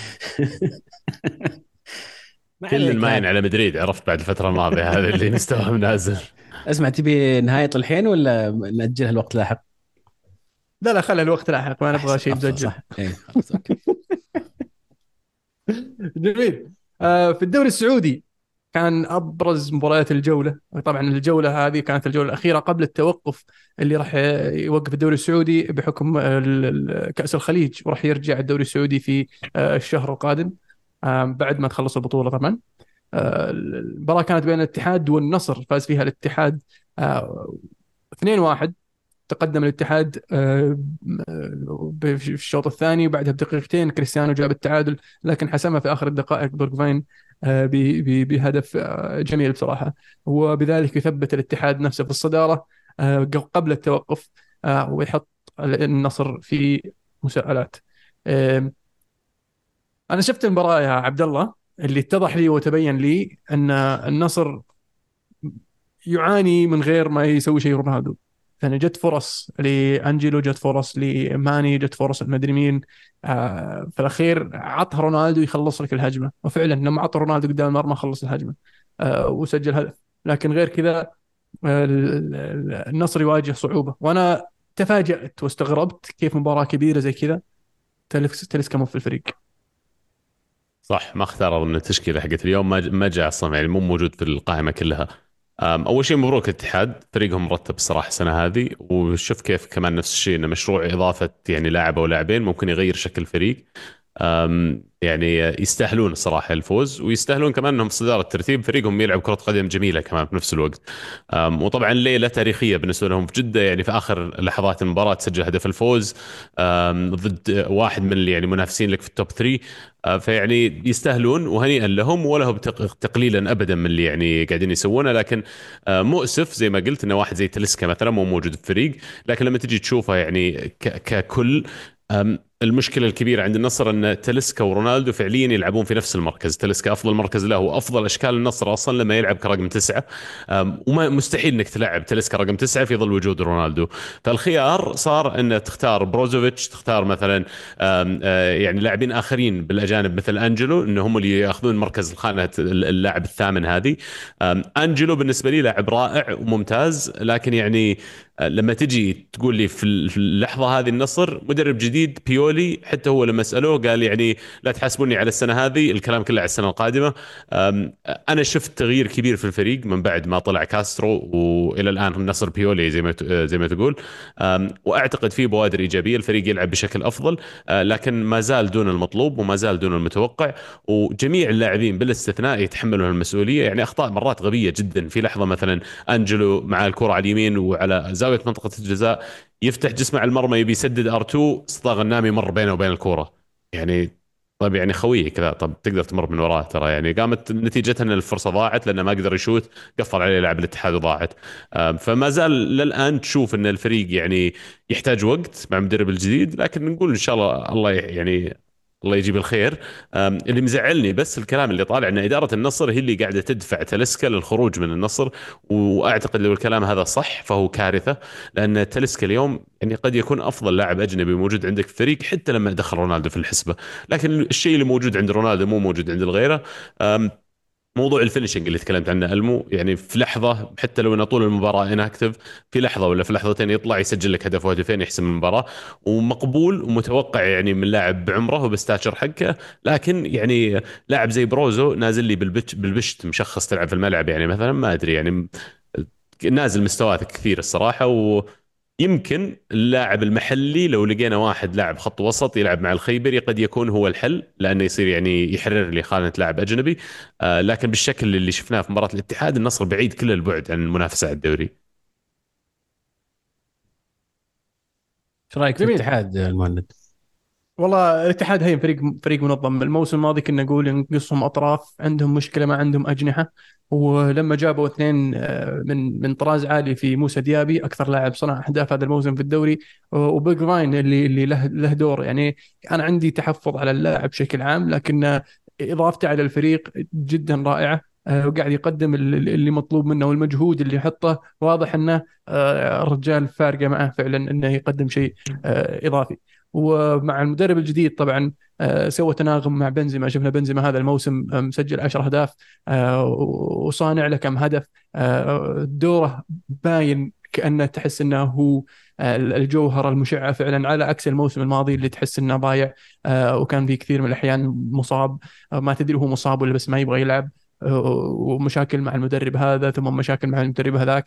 ما كل عليك الماين عاد. على مدريد، عرفت بعد الفتره الماضيه هذا اللي مستواهم نازل. اسمع، تبي نهايه الحين ولا ناجلها الوقت لاحق؟ لا لا، خلي الوقت لاحق، ما نبغى احسن شيء افضل مسجل. صح، اي خلاص اوكي. جميل. في الدوري السعودي كان ابرز مباريات الجوله، طبعا الجوله هذه كانت الجوله الاخيره قبل التوقف اللي راح يوقف الدوري السعودي بحكم كاس الخليج، وراح يرجع الدوري السعودي في الشهر القادم بعد ما تخلص البطوله طبعا. المباراه كانت بين الاتحاد والنصر، فاز فيها الاتحاد 2-1. تقدم الاتحاد في الشوط الثاني، وبعدها بدقيقتين كريستيانو جاب التعادل، لكن حسمها في آخر الدقائق بورغفين بهدف جميل بصراحة، وبذلك يثبت الاتحاد نفسه في الصدارة قبل التوقف، ويحط النصر في مساءلات. آه، أنا شفت المباراة يا عبد الله، اللي اتضح لي وتبين لي أن النصر يعاني من غير ما يسوي شيء رونالدو. يعني جت فرص لانجيلو، جت فرص لماني، جت فرص المدري مين، في الاخير عطها رونالدو يخلص لك الهجمه، وفعلا لما عطى رونالدو قدام المرمى خلص الهجمه وسجل هدف. لكن غير كذا النصر يواجه صعوبه، وانا تفاجأت واستغربت كيف مباراه كبيره زي كذا تلسكا مو في الفريق. صح، ما اختاروا من التشكيله حقت اليوم، ما جاء اصلا، يعني مو موجود في القائمه كلها. اول شيء مبروك الاتحاد، فريقهم مرتب الصراحه السنه هذه، وشوف كيف كمان نفس الشيء انه مشروع اضافه يعني لاعب او لاعبين ممكن يغير شكل الفريق. يعني يستاهلون الصراحه الفوز، ويستاهلون كمان انهم في صداره الترتيب، فريقهم يلعب كره قدم جميله كمان في نفس الوقت. وطبعا ليله تاريخيه بالنسبه لهم في جده، يعني في اخر لحظات المباراه سجل هدف الفوز ضد واحد من يعني منافسين لك في التوب 3. فيعني يستاهلون وهنيئا لهم، ولا هو تقليلا ابدا من اللي يعني قاعدين يسوونه، لكن مؤسف زي ما قلت انه واحد زي تلسكا مثلا مو موجود في الفريق. لكن لما تجي تشوفه يعني ككل، المشكله الكبيره عند النصر ان تلسكا ورونالدو فعليا يلعبون في نفس المركز. تلسكا افضل مركز له وافضل اشكال النصر اصلا لما يلعب كرقم 9. وما مستحيل انك تلعب تلسكا رقم 9 في ظل وجود رونالدو. فالخيار صار ان تختار بروزوفيتش، تختار مثلا يعني لاعبين اخرين بالاجانب مثل انجلو، ان هم اللي ياخذون مركز الخانه اللاعب الثامن هذه. انجلو بالنسبه لي لاعب رائع وممتاز، لكن يعني لما تجي تقول لي في اللحظه هذه النصر مدرب جديد بيولي بيولي حتى هو لما سألوه قال يعني لا تحاسبوني على السنة هذه، الكلام كله على السنة القادمة. أنا شفت تغيير كبير في الفريق من بعد ما طلع كاسترو، وإلى الآن النصر بيولي زي ما تقول. وأعتقد في بوادر إيجابية، الفريق يلعب بشكل أفضل، لكن ما زال دون المطلوب وما زال دون المتوقع. وجميع اللاعبين بالاستثناء يتحملون المسؤولية. يعني أخطاء مرات غبية جدا، في لحظة مثلا أنجلو مع الكرة على اليمين وعلى زاوية منطقة الجزاء يفتح جسمه على المرمى يبي يسدد ار2، صداغ النامي مر بينه وبين الكوره. يعني طيب يعني خويه كذا، طب تقدر تمر من وراه ترى. يعني قامت نتيجة ان الفرصه ضاعت لانه ما قدر يشوت، قفل عليه لاعب الاتحاد وضاعت. فما زال للان تشوف ان الفريق يعني يحتاج وقت مع المدرب الجديد، لكن نقول ان شاء الله الله يعني الله يجيب الخير. اللي مزعلني بس الكلام اللي طالع ان اداره النصر هي اللي قاعده تدفع تلسكا للخروج من النصر. واعتقد لو الكلام هذا صح فهو كارثه، لان تلسكا اليوم يعني قد يكون افضل لاعب اجنبي موجود عندك في الفريق حتى لما دخل رونالدو في الحسبه. لكن الشيء اللي موجود عند رونالدو مو موجود عند الغيره. موضوع الفينشنج اللي تكلمت عنه المو، يعني في لحظه حتى لو انه طول المباراه اناكتف، في لحظه ولا في لحظتين يطلع يسجل لك هدف وهدفين يحسم المباراه، ومقبول ومتوقع يعني من لاعب بعمره وبستاتشر حقه. لكن يعني لاعب زي بروزو نازل لي بالبشت مشخص تلعب في الملعب، يعني مثلا ما ادري يعني نازل مستواك كثير الصراحه. يمكن اللاعب المحلي لو لقينا واحد لاعب خط وسط يلعب مع الخيبري قد يكون هو الحل، لانه يصير يعني يحرر لي خانه لاعب اجنبي. لكن بالشكل اللي شفناه في مباراه الاتحاد النصر بعيد كل البعد عن المنافسه على الدوري. ايش رايك في جميل. الاتحاد المهند؟ والله الاتحاد هين فريق منظم. الموسم الماضي كنا نقول ينقصهم اطراف، عندهم مشكله ما عندهم اجنحه. ولما جابوا اثنين من طراز عالي في موسى ديابي، اكثر لاعب صنع اهداف هذا الموسم في الدوري، وبيج راين اللي له دور. يعني انا عندي تحفظ على اللاعب بشكل عام، لكن اضافته على الفريق جدا رائعه. وقاعد يقدم اللي مطلوب منه، والمجهود اللي يحطه واضح انه الرجال فارقه معه فعلا انه يقدم شيء اضافي. ومع المدرب الجديد طبعا سوى تناغم مع بنزيما. شفنا بنزيما هذا الموسم مسجل 10 أهداف، وصانع له كم هدف. دوره باين كأنه تحس أنه هو الجوهرة المشعة فعلا، على عكس الموسم الماضي اللي تحس أنه ضايع. وكان في كثير من الأحيان مصاب، ما تدري هو مصاب ولا بس ما يبغى يلعب. ومشاكل مع المدرب هذا ثم مشاكل مع المدرب هذاك.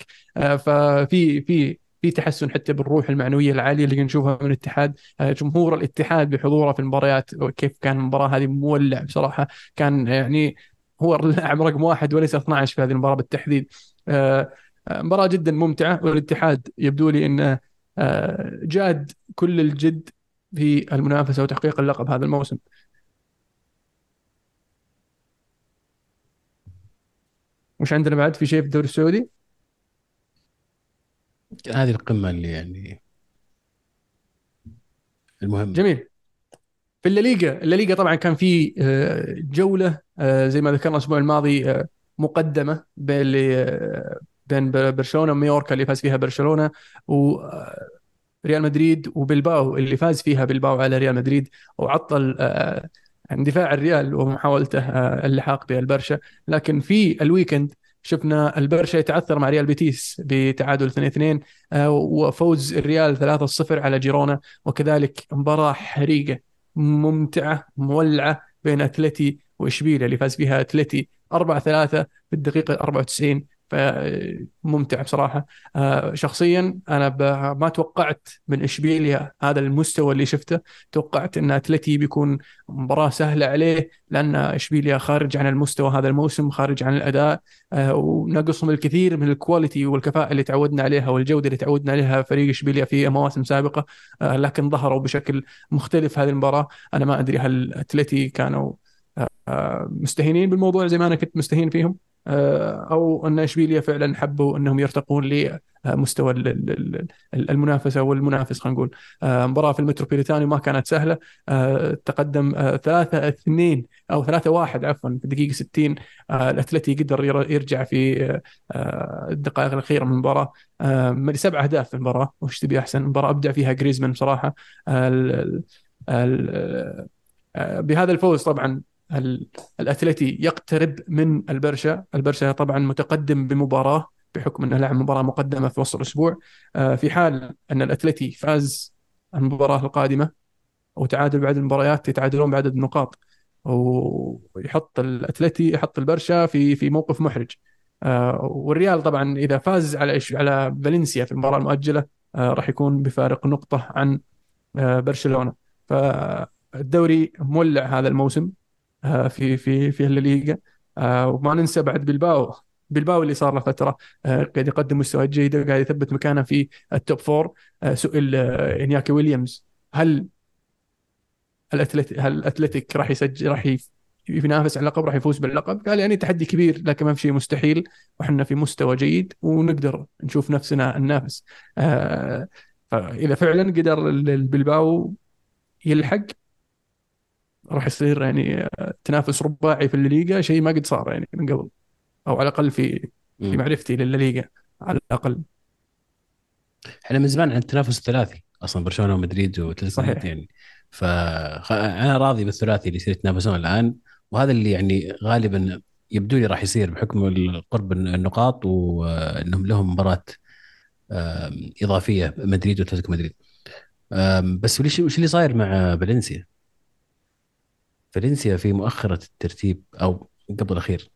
ففي تحسن حتى بالروح المعنويه العاليه اللي نشوفها من الاتحاد. جمهور الاتحاد بحضوره في المباريات، وكيف كان المباراه هذه مولع بصراحه. كان يعني هو اللاعب رقم واحد وليس 12 في هذه المباراه بالتحديد. مباراه جدا ممتعه، والاتحاد يبدو لي انه جاد كل الجد في المنافسه وتحقيق اللقب هذا الموسم. مش عندنا بعد في شيء في الدوري السعودي؟ هذه القمه اللي يعني المهم. جميل. في الليغا طبعا كان في جولة زي ما ذكرنا الأسبوع الماضي، مقدمة بين برشلونة وميوركا اللي فاز فيها برشلونة، وريال مدريد وبلباو اللي فاز فيها بلباو على ريال مدريد، وعطل عن دفاع الريال ومحاولته اللحاق بالبرشا. لكن في الويكند شفنا البرشا يتعثر مع ريال بيتيس بتعادل 2-2، وفوز الريال 3-0 على جيرونا. وكذلك مباراة حريقة ممتعة مولعة بين أتلتي وإشبيليا اللي فاز فيها أتلتي 4-3 في الدقيقة 94. فممتع بصراحة. شخصيا أنا ما توقعت من إشبيليا هذا المستوى اللي شفته. توقعت أن أتلتي بيكون مباراة سهلة عليه، لأن إشبيليا خارج عن المستوى هذا الموسم، خارج عن الأداء، ونقصهم الكثير من الكواليتي والكفاءة اللي تعودنا عليها والجودة اللي تعودنا عليها فريق إشبيليا في مواسم سابقة. لكن ظهروا بشكل مختلف هذه المباراة. أنا ما أدري هل أتلتي كانوا مستهينين بالموضوع زي ما أنا كنت مستهين فيهم، او ان اشبيليا فعلا حبوا انهم يرتقون لمستوى المنافسه والمنافس. خلينا نقول مباراه في المتروبوليتاني ما كانت سهله. تقدم 3-2 او 3-1 عفوا في الدقيقه 60. الاتلتي قدر يرجع في الدقائق الاخيره من المباراه. 7 اهداف في المباراه، وش تبي احسن؟ مباراه ابدع فيها جريزمان بصراحه. بهذا الفوز طبعا الأتلتي يقترب من البرشا طبعا متقدم بمباراة بحكم أنه لعب مباراة مقدمة في وسط الأسبوع. في حال أن الأتلتي فاز المباراة القادمة او تعادل بعد المباريات يتعادلون بعدد النقاط، ويحط الاتلتي يحط البرشا في موقف محرج. والريال طبعا اذا فاز على فالنسيا في المباراه المؤجله راح يكون بفارق نقطه عن برشلونه. فالدوري مولع هذا الموسم في الليغا. وما ننسى بعد بلباو اللي صار له فتره قاعد يقدم مستويات جيده، قاعد يثبت مكانه في التوب فور. سئل انياكي ويليامز هل الاتلتيك راح يسجل ينافس على اللقب، راح يفوز باللقب؟ قال يعني تحدي كبير لكن ما في شيء مستحيل، وحنا في مستوى جيد ونقدر نشوف نفسنا ننافس. فاذا فعلا قدر البلباو يلحق راح يصير يعني تنافس رباعي في الليغا، شيء ما قد صار يعني من قبل، او على الاقل في معرفتي للليغا على الاقل. احنا من زمان عن التنافس الثلاثي اصلا، برشلونه ومدريد واتلتيكو مدريد صحيح. يعني. فانا راضي بالثلاثي اللي يصير يتنافسون الان، وهذا اللي يعني غالبا يبدو لي راح يصير بحكم قرب النقاط، وانهم لهم مباراه اضافيه مدريد واتلتيكو مدريد. بس وش اللي صاير مع فالنسيا؟ فالنسيا في مؤخره الترتيب او قبل الاخير.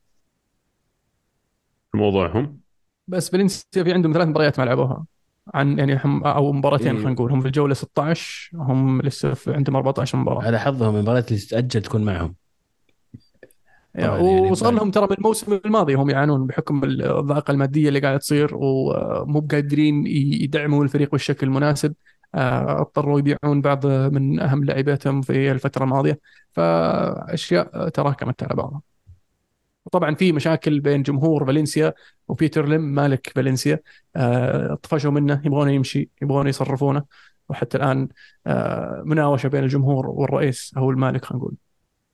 موضوعهم بس فالنسيا في عندهم 3 مباريات ما لعبوها، عن يعني او مباراتين إيه، خلينا نقول، هم في الجوله 16 هم لسه عندهم 14 مباراه. هذا حظهم المباريات اللي تتاجل تكون معهم طبعا يعني وصار بعد. لهم ترى من الموسم الماضي هم يعانون بحكم الضائقه الماديه اللي قاعده تصير، ومو بقادرين يدعموا الفريق بالشكل المناسب. اضطروا يبيعون بعض من اهم لاعباتهم في الفتره الماضيه، فاشياء تراكمت على بعضها. وطبعا في مشاكل بين جمهور فالنسيا وبيتر ليم مالك فالنسيا. طفشوا منه، يبغون يمشي، يبغون يصرفونه. وحتى الان مناوشه بين الجمهور والرئيس او المالك خلينا نقول.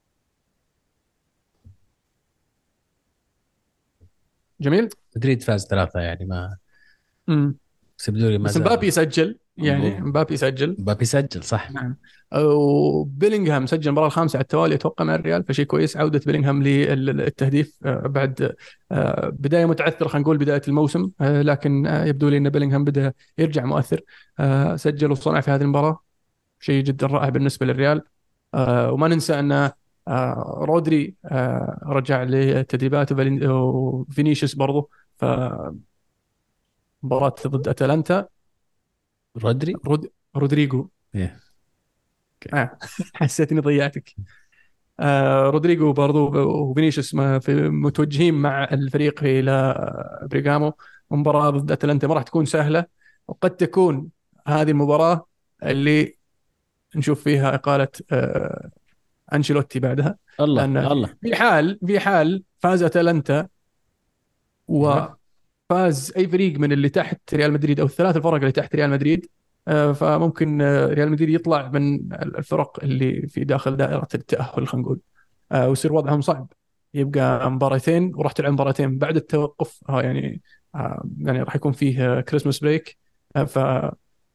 جميل. مدريد فاز 3 يعني ما، امم بس يبدو لي ما بس مبابي زال. سجل، يعني مبابي سجل. مبابي سجل صح. نعم. وبيلينغهام سجل المباراة الخامسة على التوالي أتوقع مع الريال، فشيء كويس عودة بيلينغهام للتهديف بعد بداية متعثرة خلينا نقول بداية الموسم. لكن يبدو لي أن بيلينغهام بدأ يرجع مؤثر. سجل وصنع في هذه المباراة، شيء جدا رائع بالنسبة للريال. وما ننسى أن رودري رجع للتدريبات، وفينيسيوس برضه. فمباراة ضد أتلانتا. رودري. رودريجو. إيه. حسيت اني ضيعتك. رودريجو برضو وفينيسيوس متوجهين مع الفريق الى بريغامو. مباراة ضد اتلانتا ما راح تكون سهلة، وقد تكون هذه المباراة اللي نشوف فيها إقالة أنشيلوتي بعدها. الله لأن الله. في حال فاز اتلانتا ايوه. فاز اي فريق من اللي تحت ريال مدريد او الثلاث الفرق اللي تحت ريال مدريد، فممكن ريال مدريد يطلع من الفرق اللي في داخل دائرة التأهل خلينا نقول. ويصير وضعهم صعب، يبقى مباراتين وراح تلعب مباراتين بعد التوقف. يعني راح يكون فيه كريسماس بريك. فبيبدون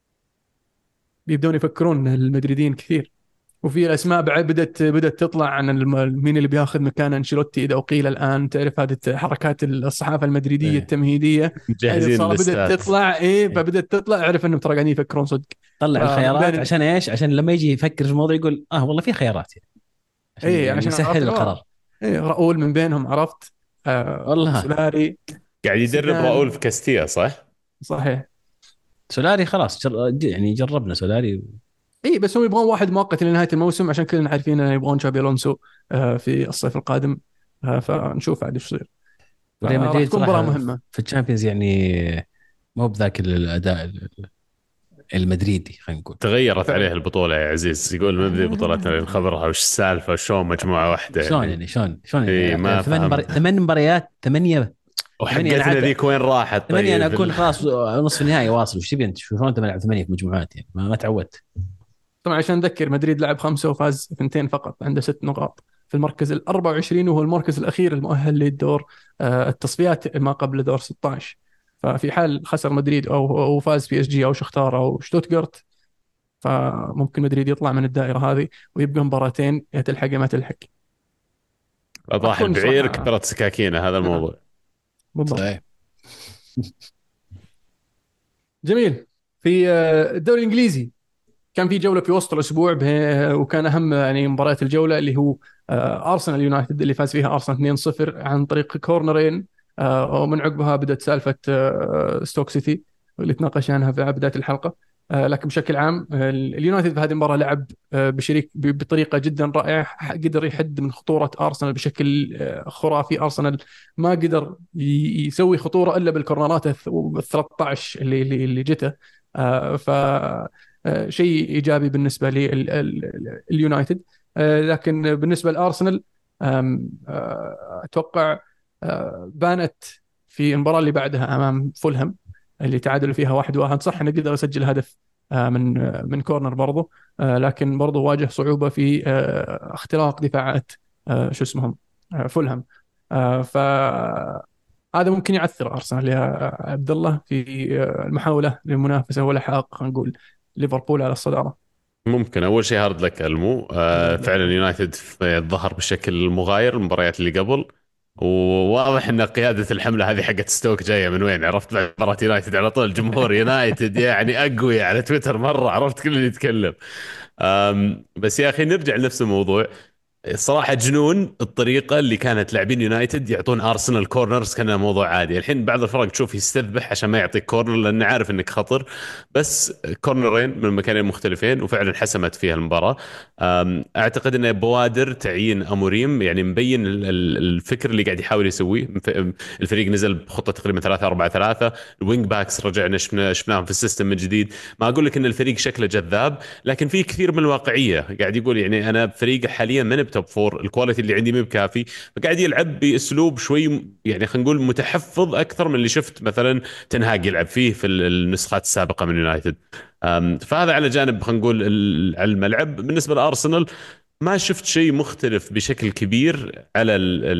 يفكرون المدريدين كثير. وفي الاسماء بعد بدات تطلع عن مين اللي بياخذ مكان انشيلوتي اذا اقيل الان. تعرف هذه حركات الصحافه المدريديه إيه. التمهيديه، هذه مجهزين صار بدات الليستات. تطلع. ايه إيه. فبدات تطلع، اعرف انهم ترى قاعدين يفكرون صدق. طلع فمن الخيارات بين عشان ايش؟ عشان لما يجي يفكر في الموضوع يقول والله في خيارات يعني، عشان ايه يعني عشان يسهل عرفت القرار. ايه راؤول من بينهم عرفت. والله سولاري. قاعد يدرب زيدان. راؤول في كاستيا صح؟ صحيح. سولاري خلاص يعني جربنا سولاري. اي بس هم يبغون واحد مؤقت لنهايه الموسم، عشان كلنا عارفين انه يبغون شابي الونسو في الصيف القادم. فنشوف عاد ايش يصير. وريال راح مدريد تكون مباراه صراحه مهمه. في الشامبيونز يعني مو بذاك الاداء المدريدي خلينا نقول. تغيرت عليه فعلا. البطولة يا عزيز، يقول ما بدي بطولتنا نخبرها وش السالفة شلون مجموعة واحدة شلون يعني. يعني شلون اي يعني ما فهمت. 8 مباريات 8. 8 انا وحقتنا عاد ذيك وين راحت 8 انا طيب اكون خلاص نصف النهائي واصل، وش تبي انت؟ شلون تلعب 8 في مجموعات يعني ما تعودت. طبعا عشان نذكر مدريد لعب 5 وفاز 2 فقط، عنده 6 نقاط في المركز ال 24، وهو المركز الأخير المؤهل للدور التصفيات ما قبل دور 16. ففي حال خسر مدريد أو فاز بي اس جي أو شختار أو شتوتغارت، فممكن مدريد يطلع من الدائرة هذه ويبقى مباراتين، يا تلحق يا ما تلحق. راح اضاح تكون البعير صراحة. كثرت سكاكينه هذا نعم الموضوع. بالضبط. صحيح. جميل. في الدوري الإنجليزي كان في جوله في وسط الاسبوع وكان اهم يعني مباريات الجوله اللي هو ارسنال يونايتد اللي فاز فيها ارسنال 2-0 عن طريق كورنرين. ومن عقبها بدات سالفه ستوك سيتي اللي تناقش عنها في بدايه الحلقه. لكن بشكل عام اليونايتد في هذه المباراه لعب بشريك بطريقه جدا رائعه، قدر يحد من خطوره ارسنال بشكل خرافي. ارسنال ما قدر يسوي خطوره الا بالكورنرات ال 13 اللي جته. ف شيء ايجابي بالنسبه لليونايتد. لكن بالنسبه لارسنال اتوقع بانت في المباراه اللي بعدها امام فولهام اللي تعادلوا فيها 1-1. صح انه قدر يسجل هدف من كورنر برضه، لكن برضه واجه صعوبه في اختراق دفاعات شو اسمهم فولهام. فهذا ممكن يعثر ارسنال يا عبد الله في المحاوله للمنافسه ولحاق خلينا نقول ليفربول على الصداره. ممكن اول شيء هارد لك المو فعلا يونايتد ظهر بشكل مغاير المباريات اللي قبل، وواضح ان قياده الحمله هذه حقت ستوك جايه من وين. عرفت بعد مباراه يونايتد على طول جمهور يونايتد يعني اقوياء على تويتر مره، عرفت كل اللي يتكلم. بس يا اخي نرجع لنفس الموضوع. الصراحة جنون الطريقة اللي كانت لاعبين يونايتد يعطون أرسنال كورنرز كأنه موضوع عادي. الحين بعض الفرق تشوف يستذبح عشان ما يعطيك كورنر لأنه عارف أنك خطر، بس كورنرين من مكانين مختلفين وفعلا حسمت فيها المباراة. أعتقد أنه بوادر تعيين أموريم يعني مبين الفكر اللي قاعد يحاول يسويه. الفريق نزل بخطة تقريبا 3-4-3، الوينج باكس رجعنا شفناهم في السيستم من جديد. ما أقول لك أن الفريق شكله جذاب، لكن في كثير من الواقعية. قاعد يقول يعني أنا فريق حاليا من توب فور، الكواليتي اللي عندي مو بكافي، فقاعد يلعب باسلوب شوي يعني خلينا نقول متحفظ اكثر من اللي شفت مثلا تنهاج يلعب فيه في النسخات السابقه من يونايتد. فهذا على جانب خلينا نقول على الملعب. بالنسبه لارسنال ما شفت شيء مختلف بشكل كبير على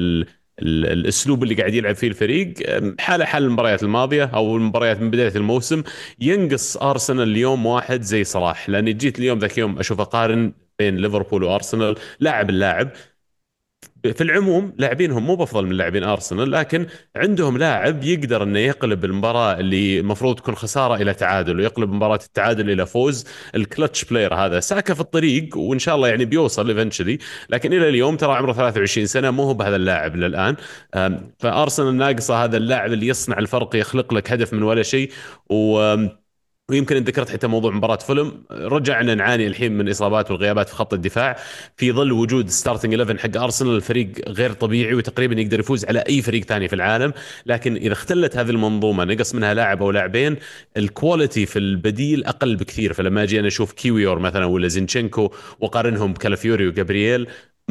الاسلوب اللي قاعد يلعب فيه الفريق. حاله حال المباريات الماضيه او المباريات من بدايه الموسم. ينقص ارسنال اليوم واحد زي صلاح، لاني جيت اليوم ذاك يوم اشوف اقارن بين ليفربول وارسنال لاعب اللاعب. في العموم لاعبينهم مو بافضل من لاعبين ارسنال، لكن عندهم لاعب يقدر انه يقلب المباراه اللي المفروض تكون خساره الى تعادل، ويقلب مباراه التعادل الى فوز. الكلتش بلاير هذا ساكا في الطريق وان شاء الله يعني بيوصل ايفنشلي، لكن الى اليوم ترى عمره 23 سنه، مو هو بهذا اللاعب للان. فارسنال ناقصه هذا اللاعب اللي يصنع الفرق، يخلق لك هدف من ولا شيء. و ويمكن ان ذكرت حتى موضوع مباراه فولم، رجعنا نعاني الحين من اصابات وغيابات في خط الدفاع في ظل وجود ستارتنج 11 حق ارسنال. الفريق غير طبيعي وتقريبا يقدر يفوز على اي فريق ثاني في العالم، لكن اذا اختلت هذه المنظومه نقص منها لاعب او لاعبين، الكواليتي في البديل اقل بكثير. فلما اجي انا اشوف كيويور مثلا ولا زينشينكو وقارنهم بكالافيوري وجابرييل،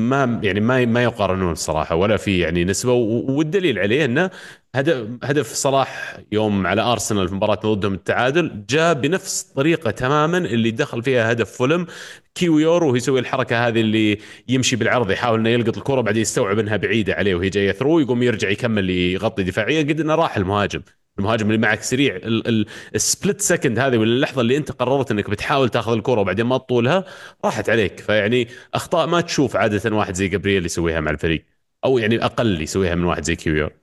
ما يقارنون الصراحه، ولا في يعني نسبه. والدليل عليه انه هدف صلاح يوم على ارسنال في مباراه ضدهم التعادل جاء بنفس الطريقه تماما اللي دخل فيها هدف فولم. كيويور وهو يسوي الحركه هذه اللي يمشي بالعرض يحاول انه يلقط الكره بعدين يستوعب انها بعيده عليه وهي جايه ثرو، يقوم يرجع يكمل يغطي دفاعيا قد انه راح المهاجم اللي معك سريع. السبلت سكند هذه ولا اللحظه اللي انت قررت انك بتحاول تاخذ الكره وبعدين ما تطولها راحت عليك. فيعني اخطاء ما تشوف عاده واحد زي جابرييل يسويها مع الفريق، او يعني اقل يسويها من واحد زي كيويور.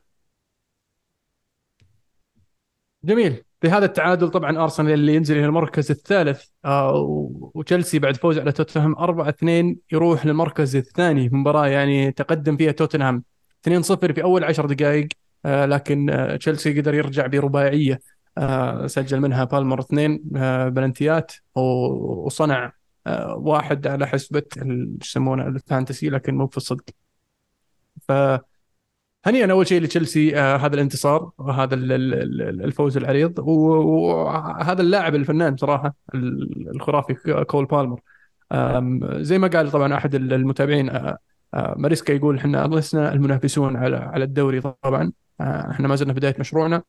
جميل. في هذا التعادل طبعا ارسنال اللي ينزل الى المركز الثالث، وتشيلسي بعد فوز على توتنهام 4-2 يروح للمركز الثاني في مباراة يعني تقدم فيها توتنهام 2-0 في اول 10 دقائق. لكن تشيلسي قدر يرجع برباعية، سجل منها بالمر 2 بلنتيات وصنع واحد على حسبة يسمونه الفانتسي لكن مو في الصدق. ف هنيئا اول شيء لتشيلسي هذا الانتصار وهذا الفوز العريض، وهذا اللاعب الفنان صراحه الخرافي كول بالمر. زي ما قال طبعا احد المتابعين ماريسكا يقول احنا لسنا المنافسون على الدوري طبعا، احنا ما زلنا في بدايه مشروعنا.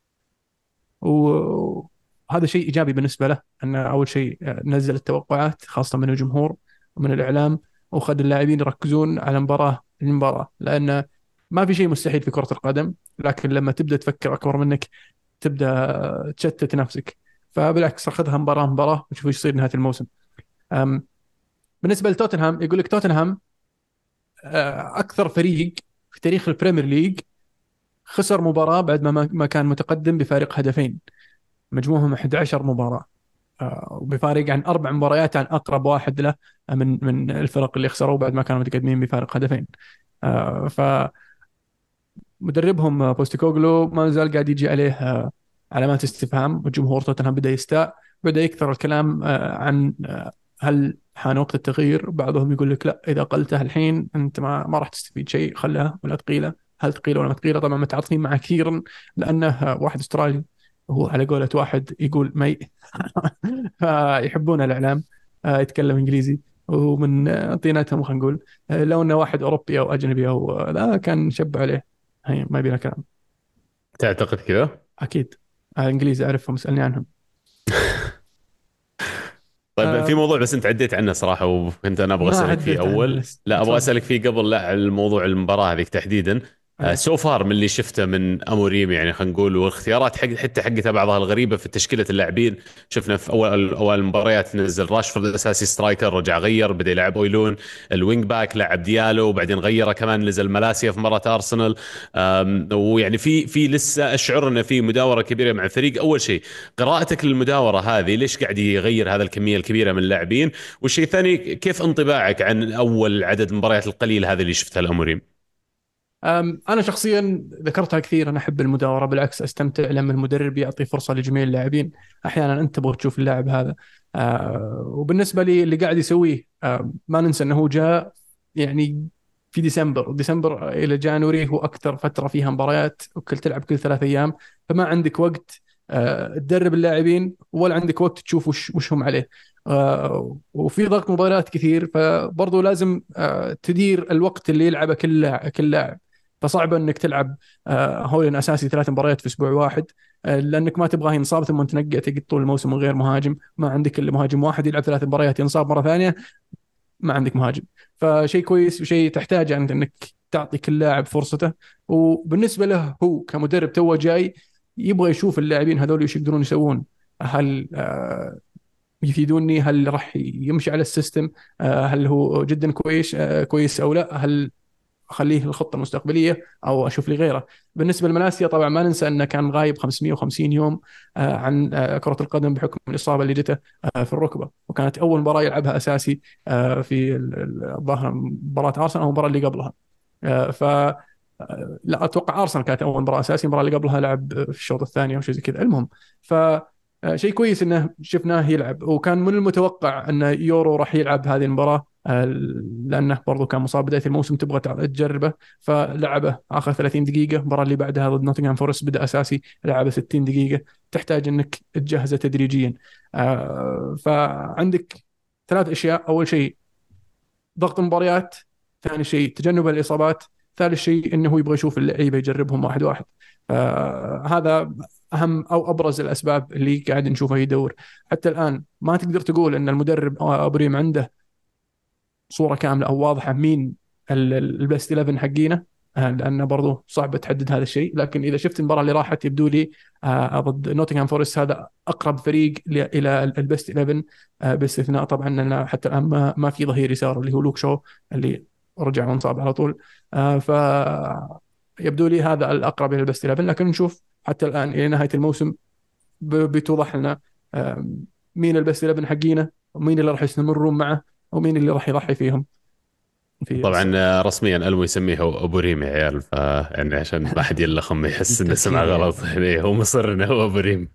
وهذا شيء ايجابي بالنسبه له، ان اول شيء نزل التوقعات خاصه من الجمهور ومن الاعلام، وخذ اللاعبين يركزون على المباراه، لان ما في شيء مستحيل في كرة القدم، لكن لما تبدأ تفكر أكبر منك تبدأ تشتت نفسك. فبالعكس أخذها مباراة مباراة وشوف ايش يصير نهاية الموسم. بالنسبة لتوتنهام يقول لك توتنهام أكثر فريق في تاريخ البريمير ليج خسر مباراة بعد ما كان متقدم بفارق هدفين، مجموعهم 11 مباراة. وبفارق عن 4 مباريات عن أقرب واحد له من الفرق اللي خسروا بعد ما كانوا متقدمين بفارق هدفين. فمدربهم بوستيكوغلو ما زال قاعد يجي عليه علامات استفهام، وجمهور توتنهام بدأ يستاء، بدأ يكثر الكلام عن هل حان وقت التغيير. بعضهم يقول لك لا، إذا قلته الحين أنت ما راح تستفيد شيء، خلها ولا ثقيلة. هل ثقيلة ولا ما ثقيلة؟ طبعا متعاطفين معه كثيرا لأنه واحد أسترالي، وهو على قولة واحد يقول مي فيحبون الإعلام يتكلم إنجليزي، ومن طينتهم خلينا نقول. لو انه واحد اوروبي او اجنبي او لا كان شب عليه، هي ما يبينا كلام. تعتقد كذا؟ اكيد. انجليزي اعرفهم، اسالني عنهم. طيب في آه، موضوع بس انت عديت عنه صراحه، وكنت انا ابغى ما اسالك فيه عديت عنه اول. لسه، لا ابغى تفضل. اسالك فيه قبل، لا الموضوع المباراه هذيك تحديدا. ايه. سو فار من اللي شفته من اموريم، يعني خلينا نقول، والاختيارات حتى حقتها بعضها الغريبه في تشكيله اللاعبين. شفنا في اول المباريات نزل راشفورد الاساسي سترايكر، رجع غير، بدا يلعب اويلون الوينج باك، لعب ديالو، وبعدين غيره كمان، نزل ملاسيا في مباراه ارسنال. ويعني في لسه اشعر انه في مداوره كبيره مع الفريق. اول شيء قراءتك للمداوره هذه، ليش قاعد يغير هذا الكميه الكبيره من اللاعبين؟ والشيء الثاني، كيف انطباعك عن اول عدد المباريات القليل هذه اللي شفتها الاموريم؟ انا شخصيا ذكرتها كثير، انا احب المداوره، بالعكس استمتع لما المدرب يعطي فرصه لجميع اللاعبين. احيانا انت تبغى تشوف اللاعب هذا. وبالنسبه لي اللي قاعد يسويه، ما ننسى انه هو جاء يعني في ديسمبر الى جانوري هو اكثر فتره فيها مباريات، تلعب كل 3 ايام، فما عندك وقت تدرب اللاعبين، ولا عندك وقت تشوف وش هم عليه. وفي ضغط مباريات كثير، فبرضه لازم تدير الوقت اللي يلعبه كل لاعب. فصعب انك تلعب هولين اساسي 3 مباريات في اسبوع واحد، لانك ما تبغاه ينصاب ثم تنقع تقعد طول الموسم من غير مهاجم، ما عندك الا مهاجم واحد يلعب 3 مباريات ينصاب مره ثانيه، ما عندك مهاجم. فشيء كويس وشيء تحتاجه انت، انك تعطي كل لاعب فرصته. وبالنسبه له هو كمدرب تو جاي، يبغى يشوف اللاعبين هذول ايش يقدرون يسوون. هل يفيدوني؟ هل راح يمشي على السيستم؟ هل هو جدا كويس او لا؟ هل اخليه الخطه المستقبليه او اشوف لي غيره؟ بالنسبه لمالاسيا طبعا ما ننسى انه كان غايب 550 يوم عن كره القدم بحكم الاصابه اللي جته في الركبه، وكانت اول مباراه يلعبها اساسي في الظاهر مباراه ارسنال او المباراه اللي قبلها. ف لا اتوقع ارسنال كانت اول مباراه اساسي، المباراه اللي قبلها لعب في الشوط الثاني او شيء زي كذا. المهم، ف شيء كويس انه شفناه يلعب، وكان من المتوقع ان يورو راح يلعب هذه المباراه لانه برضو كان مصاب بدايه الموسم، تبغى تجربه، فلعبه اخر 30 دقيقه. المباراه اللي بعدها ضد نوتنغهام فورست بدا اساسي، لعبه 60 دقيقه. تحتاج انك تجهزه تدريجيا. فعندك 3 اشياء: اول شيء ضغط المباريات، ثاني شيء تجنب الاصابات، ثالث شيء انه هو يبغى يشوف اللعيبه يجربهم واحد واحد. هذا اهم او ابرز الاسباب اللي قاعد نشوفها يدور. حتى الان ما تقدر تقول ان المدرب ابريم عنده صوره كامله او واضحه مين البست 11 حقينه، لانه برضو صعب تحدد هذا الشيء. لكن اذا شفت المباراه اللي راحت يبدو لي ضد نوتنغهام فورست هذا اقرب فريق الى البست 11، باستثناء طبعا ان حتى الان ما في ظهير يسار اللي هو لوك شو اللي رجع وانصاب على طول. ف يبدو لي هذا الاقرب الى البست 11، لكن نشوف حتى الان الى نهايه الموسم بتوضح لنا مين البست 11 حقينه، ومين اللي راح يستمرون معه، ومين اللي راح يضحي فيهم في طبعا الصيف. رسميا المو يسميه ابو ريم يا عيال، يعني عشان ما حد يلخم يحس انه سمع بالتاكيد يعني. غلط. يعني هو مصر انه هو ابو ريم.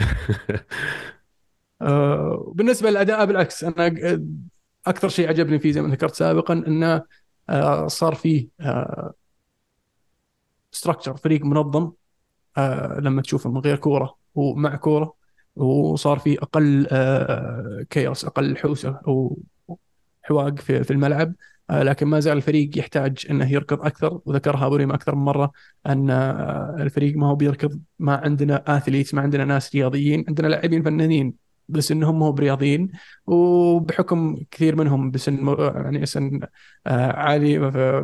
بالنسبه للاداء بالعكس، انا اكثر شيء عجبني فيه زي ما ذكرت سابقا انه صار فيه ستراكشر، فريق منظم. لما تشوفه من غير كوره ومع كوره، وصار في اقل كيوس، اقل حوسه او حواق في الملعب. لكن ما زال الفريق يحتاج انه يركض اكثر، وذكرها بوريما اكثر من مره ان الفريق ما هو بيركض. ما عندنا اثليتس، ما عندنا ناس رياضيين، عندنا لاعبين فنانين بس انهم مو برياضيين، وبحكم كثير منهم بسن يعني سن عالي.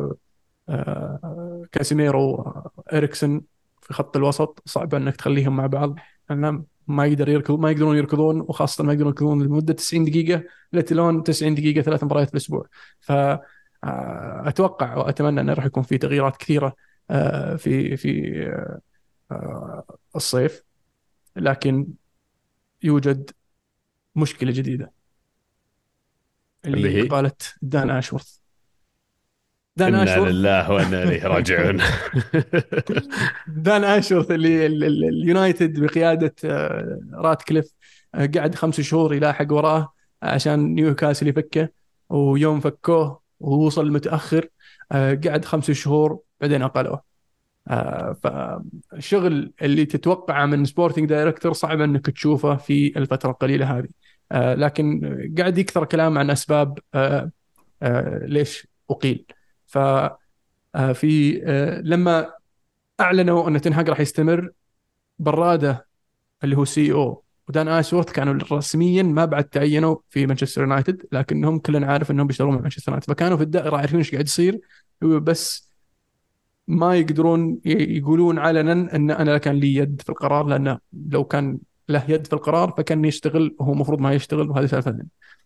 كاسيميرو، اريكسن في خط الوسط صعب انك تخليهم مع بعض، لان ما يقدرون يركضون، وخاصه ما يقدرون يركضون لمده 90 دقيقه، لتلون 90 دقيقه 3 مباريات في الاسبوع. ف اتوقع واتمنى انه راح يكون في تغييرات كثيره في الصيف، لكن يوجد مشكلة جديدة اللي اللي هي إقالة دان أشورث. دان إنا أشورث لله وإنا إليه راجعون. دان أشورث اللي اليونايتد بقيادة راتكليف قعد 5 شهور يلاحق وراه عشان نيوكاسل يفكه، ويوم فكوه ووصل متأخر قعد 5 شهور بعدين أقلوه. فالشغل اللي تتوقعه من سبورتنج دايركتور صعب انك تشوفه في الفتره القليله هذه. لكن قاعد يكثر كلام عن اسباب ليش اقيل. ففي لما اعلنوا ان تنهاج راح يستمر، براده اللي هو سي او ودان اشورث كانوا رسميا ما بعد تعينوا في مانشستر يونايتد، لكنهم كلنا عارف انهم بيشتغلون مع مانشستر يونايتد، فكانوا في الدائره عارفين ايش قاعد يصير. بس ما يقدرون يقولون علنا ان انا كان لي يد في القرار، لانه لو كان له يد في القرار فكان يشتغل وهو المفروض ما يشتغل، وهذه سالفه.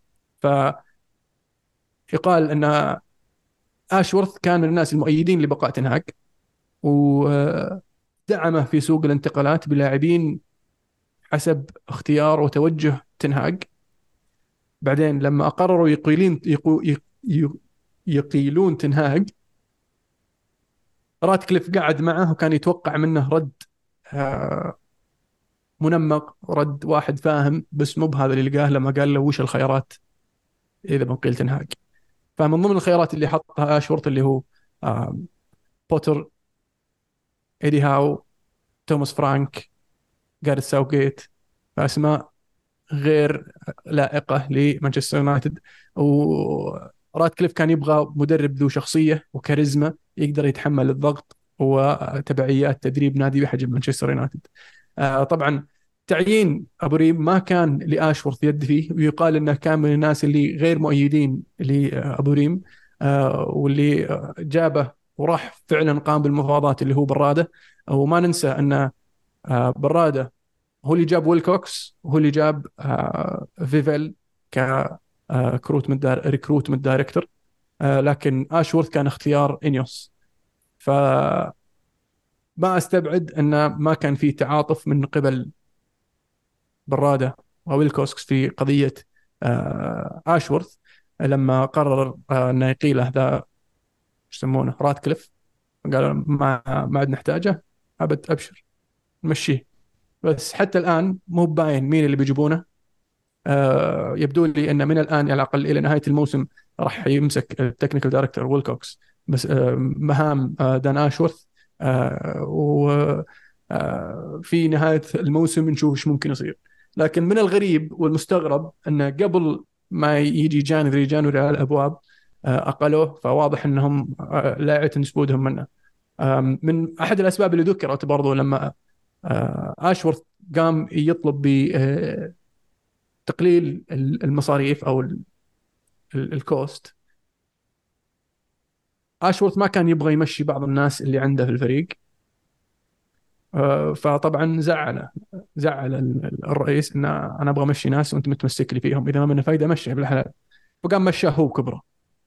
فيقال ان اشورث كان من الناس المؤيدين لبقاء تنهاج، ودعمه في سوق الانتقالات بلاعبين حسب اختيار وتوجه تنهاج. بعدين لما قرروا يقيلون تنهاج، راتكليف قعد معه وكان يتوقع منه رد آه، منمق، رد واحد فاهم، بس مو بهذا اللي لقاه لما قال له وش الخيارات اذا بنقيل تنهاج. فمن ضمن الخيارات اللي حطها اشورت اللي هو بوتر، ايدي هاو، توماس فرانك، جاريث ساوثجيت، اسماء غير لائقه لمانشستر يونايتد. وراتكليف كان يبغى مدرب ذو شخصيه وكاريزما يقدر يتحمل الضغط وتبعيات تدريب نادي بحجم مانشستر يونايتد. طبعا تعيين ابو ريم ما كان لاشورث يد فيه، ويقال انه كان من الناس اللي غير مؤيدين لابو ريم، واللي جابه وراح فعلا قام بالمفاوضات اللي هو براده. وما ننسى ان براده هو اللي جاب ويلكوكس، وهو اللي جاب فيفل ك ريكروتمنت دايركتور، لكن اشورث كان اختيار انيوس. فما استبعد انه ما كان في تعاطف من قبل براده وويلكوكس في قضيه اشورث لما قرر انه يقيله ذا، ايش يسمونه، راتكليف. قال ما عاد نحتاجه، ابد ابشر نمشيه. بس حتى الان مو باين مين اللي بيجيبونه. يبدو لي ان من الان على الاقل الى نهايه الموسم راح يمسك التكنيكال دايركتور ويلكوكس، بس مهام دان اشورث. وفي نهايه الموسم نشوف ايش ممكن يصير. لكن من الغريب والمستغرب انه قبل ما يجي جانوري على الابواب اقلوه، فواضح انهم لا يعتنسوا بودهم منه. من احد الاسباب اللي ذكرت برضو لما اشورث قام يطلب بتقليل المصاريف او الكوست، اشورث ما كان يبغى يمشي بعض الناس اللي عنده في الفريق. فطبعا زعل الرئيس ان انا ابغى امشي ناس وانت متمسك لي فيهم، اذا ما منه فايده مشيه بالحلال. فقام مشاه هو كبره.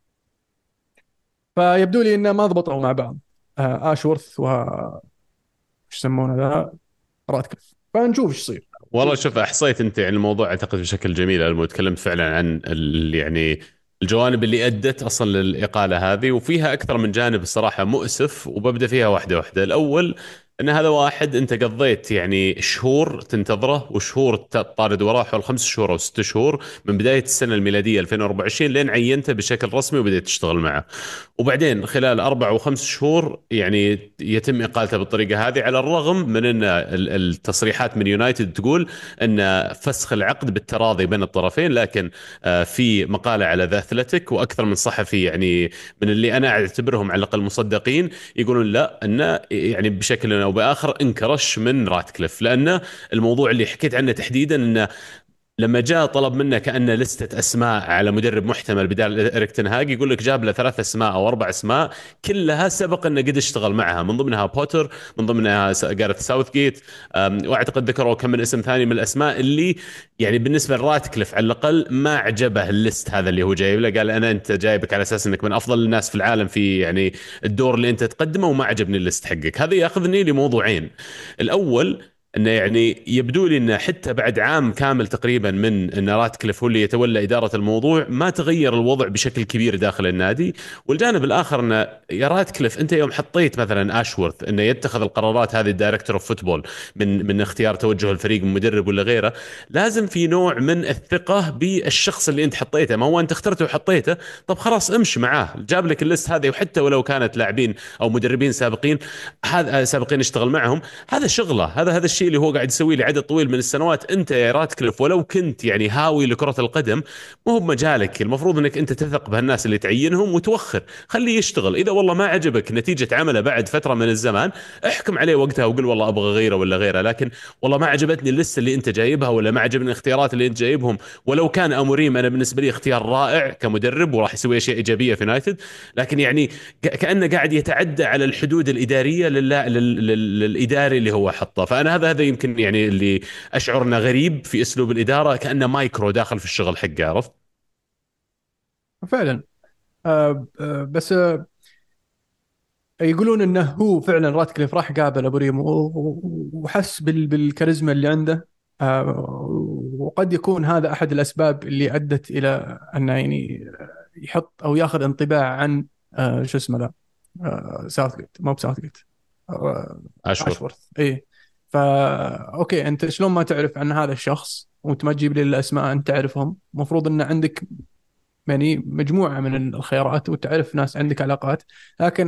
فيبدو لي انه ما ضبطوا مع بعض اشورث و ايش يسمونه ذا، راتكليف. فنشوف ايش يصير. والله شوف، احصيت انت يعني الموضوع اعتقد بشكل جميل لما تكلمت فعلا عن يعني الجوانب اللي ادت اصلا للاقاله هذه، وفيها اكثر من جانب الصراحه مؤسف، وببدا فيها واحده واحده. الاول ان هذا واحد انت قضيت يعني شهور تنتظره وشهور تطارد وراه، حول 5 شهور او 6 شهور من بدايه السنه الميلاديه 2024 لين عينته بشكل رسمي وبدأت تشتغل معه. وبعدين خلال 4 و5 شهور يعني يتم اقالته بالطريقه هذه، على الرغم من ان التصريحات من يونايتد تقول ان فسخ العقد بالتراضي بين الطرفين. لكن في مقاله على ذا اثلتيك واكثر من صحفي يعني من اللي انا اعتبرهم على الاقل مصدقين يقولون لا، انه يعني بشكل او باخر انكرش من راتكليف، لانه الموضوع اللي حكيت عنه تحديدا انه لما جاء طلب منه كأنه لستة أسماء على مدرب محتمل بدال إريك تنهاج، يقول لك جاب له 3 أسماء أو 4 أسماء كلها سبق أنه قد اشتغل معها، من ضمنها بوتر، من ضمنها جارث ساوثجيت، وأعتقد ذكروا كم من اسم ثاني من الأسماء اللي يعني بالنسبة لراتكليف على الأقل ما عجبه الليست هذا اللي هو جايب له. قال أنت جايبك على أساس أنك من أفضل الناس في العالم في يعني الدور اللي أنت تقدمه، وما عجبني الليست حقك. هذا يأخذني لموضوعين. الأول انه يعني يبدو لي انه حتى بعد عام كامل تقريبا من ان راتكليف هو اللي يتولى اداره الموضوع ما تغير الوضع بشكل كبير داخل النادي. والجانب الاخر انه يا راتكليف انت يوم حطيت مثلا اشورث انه يتخذ القرارات هذه الدايركتور اوف فوتبول من اختيار توجه الفريق من مدرب ولا غيره، لازم في نوع من الثقه بالشخص اللي انت حطيته. ما هو انت اخترته وحطيته، طب خلاص امشي معاه، جاب لك الليست هذه، وحتى ولو كانت لاعبين او مدربين سابقين، هذا سابقين اشتغل معهم، هذا شغله، هذا الشيء اللي هو قاعد يسويه لعدد طويل من السنوات. انت يا راتكليف ولو كنت يعني هاوي لكرة القدم، مو هو بمجالك، المفروض انك انت تثق بهالناس اللي تعينهم وتوخر، خليه يشتغل. اذا والله ما عجبك نتيجة عمله بعد فترة من الزمان، احكم عليه وقتها وقل والله ابغى غيره ولا غيره. لكن والله ما عجبتني اللسه اللي انت جايبها، ولا ما عجبني الاختيارات اللي انت جايبهم، ولو كان اموريم انا بالنسبه لي اختيار رائع كمدرب وراح يسوي اشياء ايجابيه في يونايتد، لكن يعني كانه قاعد يتعدى على الحدود الاداريه للاداري اللي هو حطه. فانا هذا يمكن يعني اللي اشعر انه غريب في اسلوب الاداره، كانه مايكرو داخل في الشغل حقه، عرفت؟ فعلا. بس يقولون انه هو فعلا راتكليف راح قابل ابو ريمو وحس بالكاريزما اللي عنده. وقد يكون هذا احد الاسباب اللي ادت الى انه يعني يحط او ياخذ انطباع عن شو اسمه ذا، ساوثجيت، مو بساوثجيت، اشور. اشورث. اي. فا اوكي، انت شلون ما تعرف عن هذا الشخص وانت ما تجيب لي الاسماء انت تعرفهم؟ المفروض ان عندك يعني مجموعه من الخيارات وتعرف ناس، عندك علاقات. لكن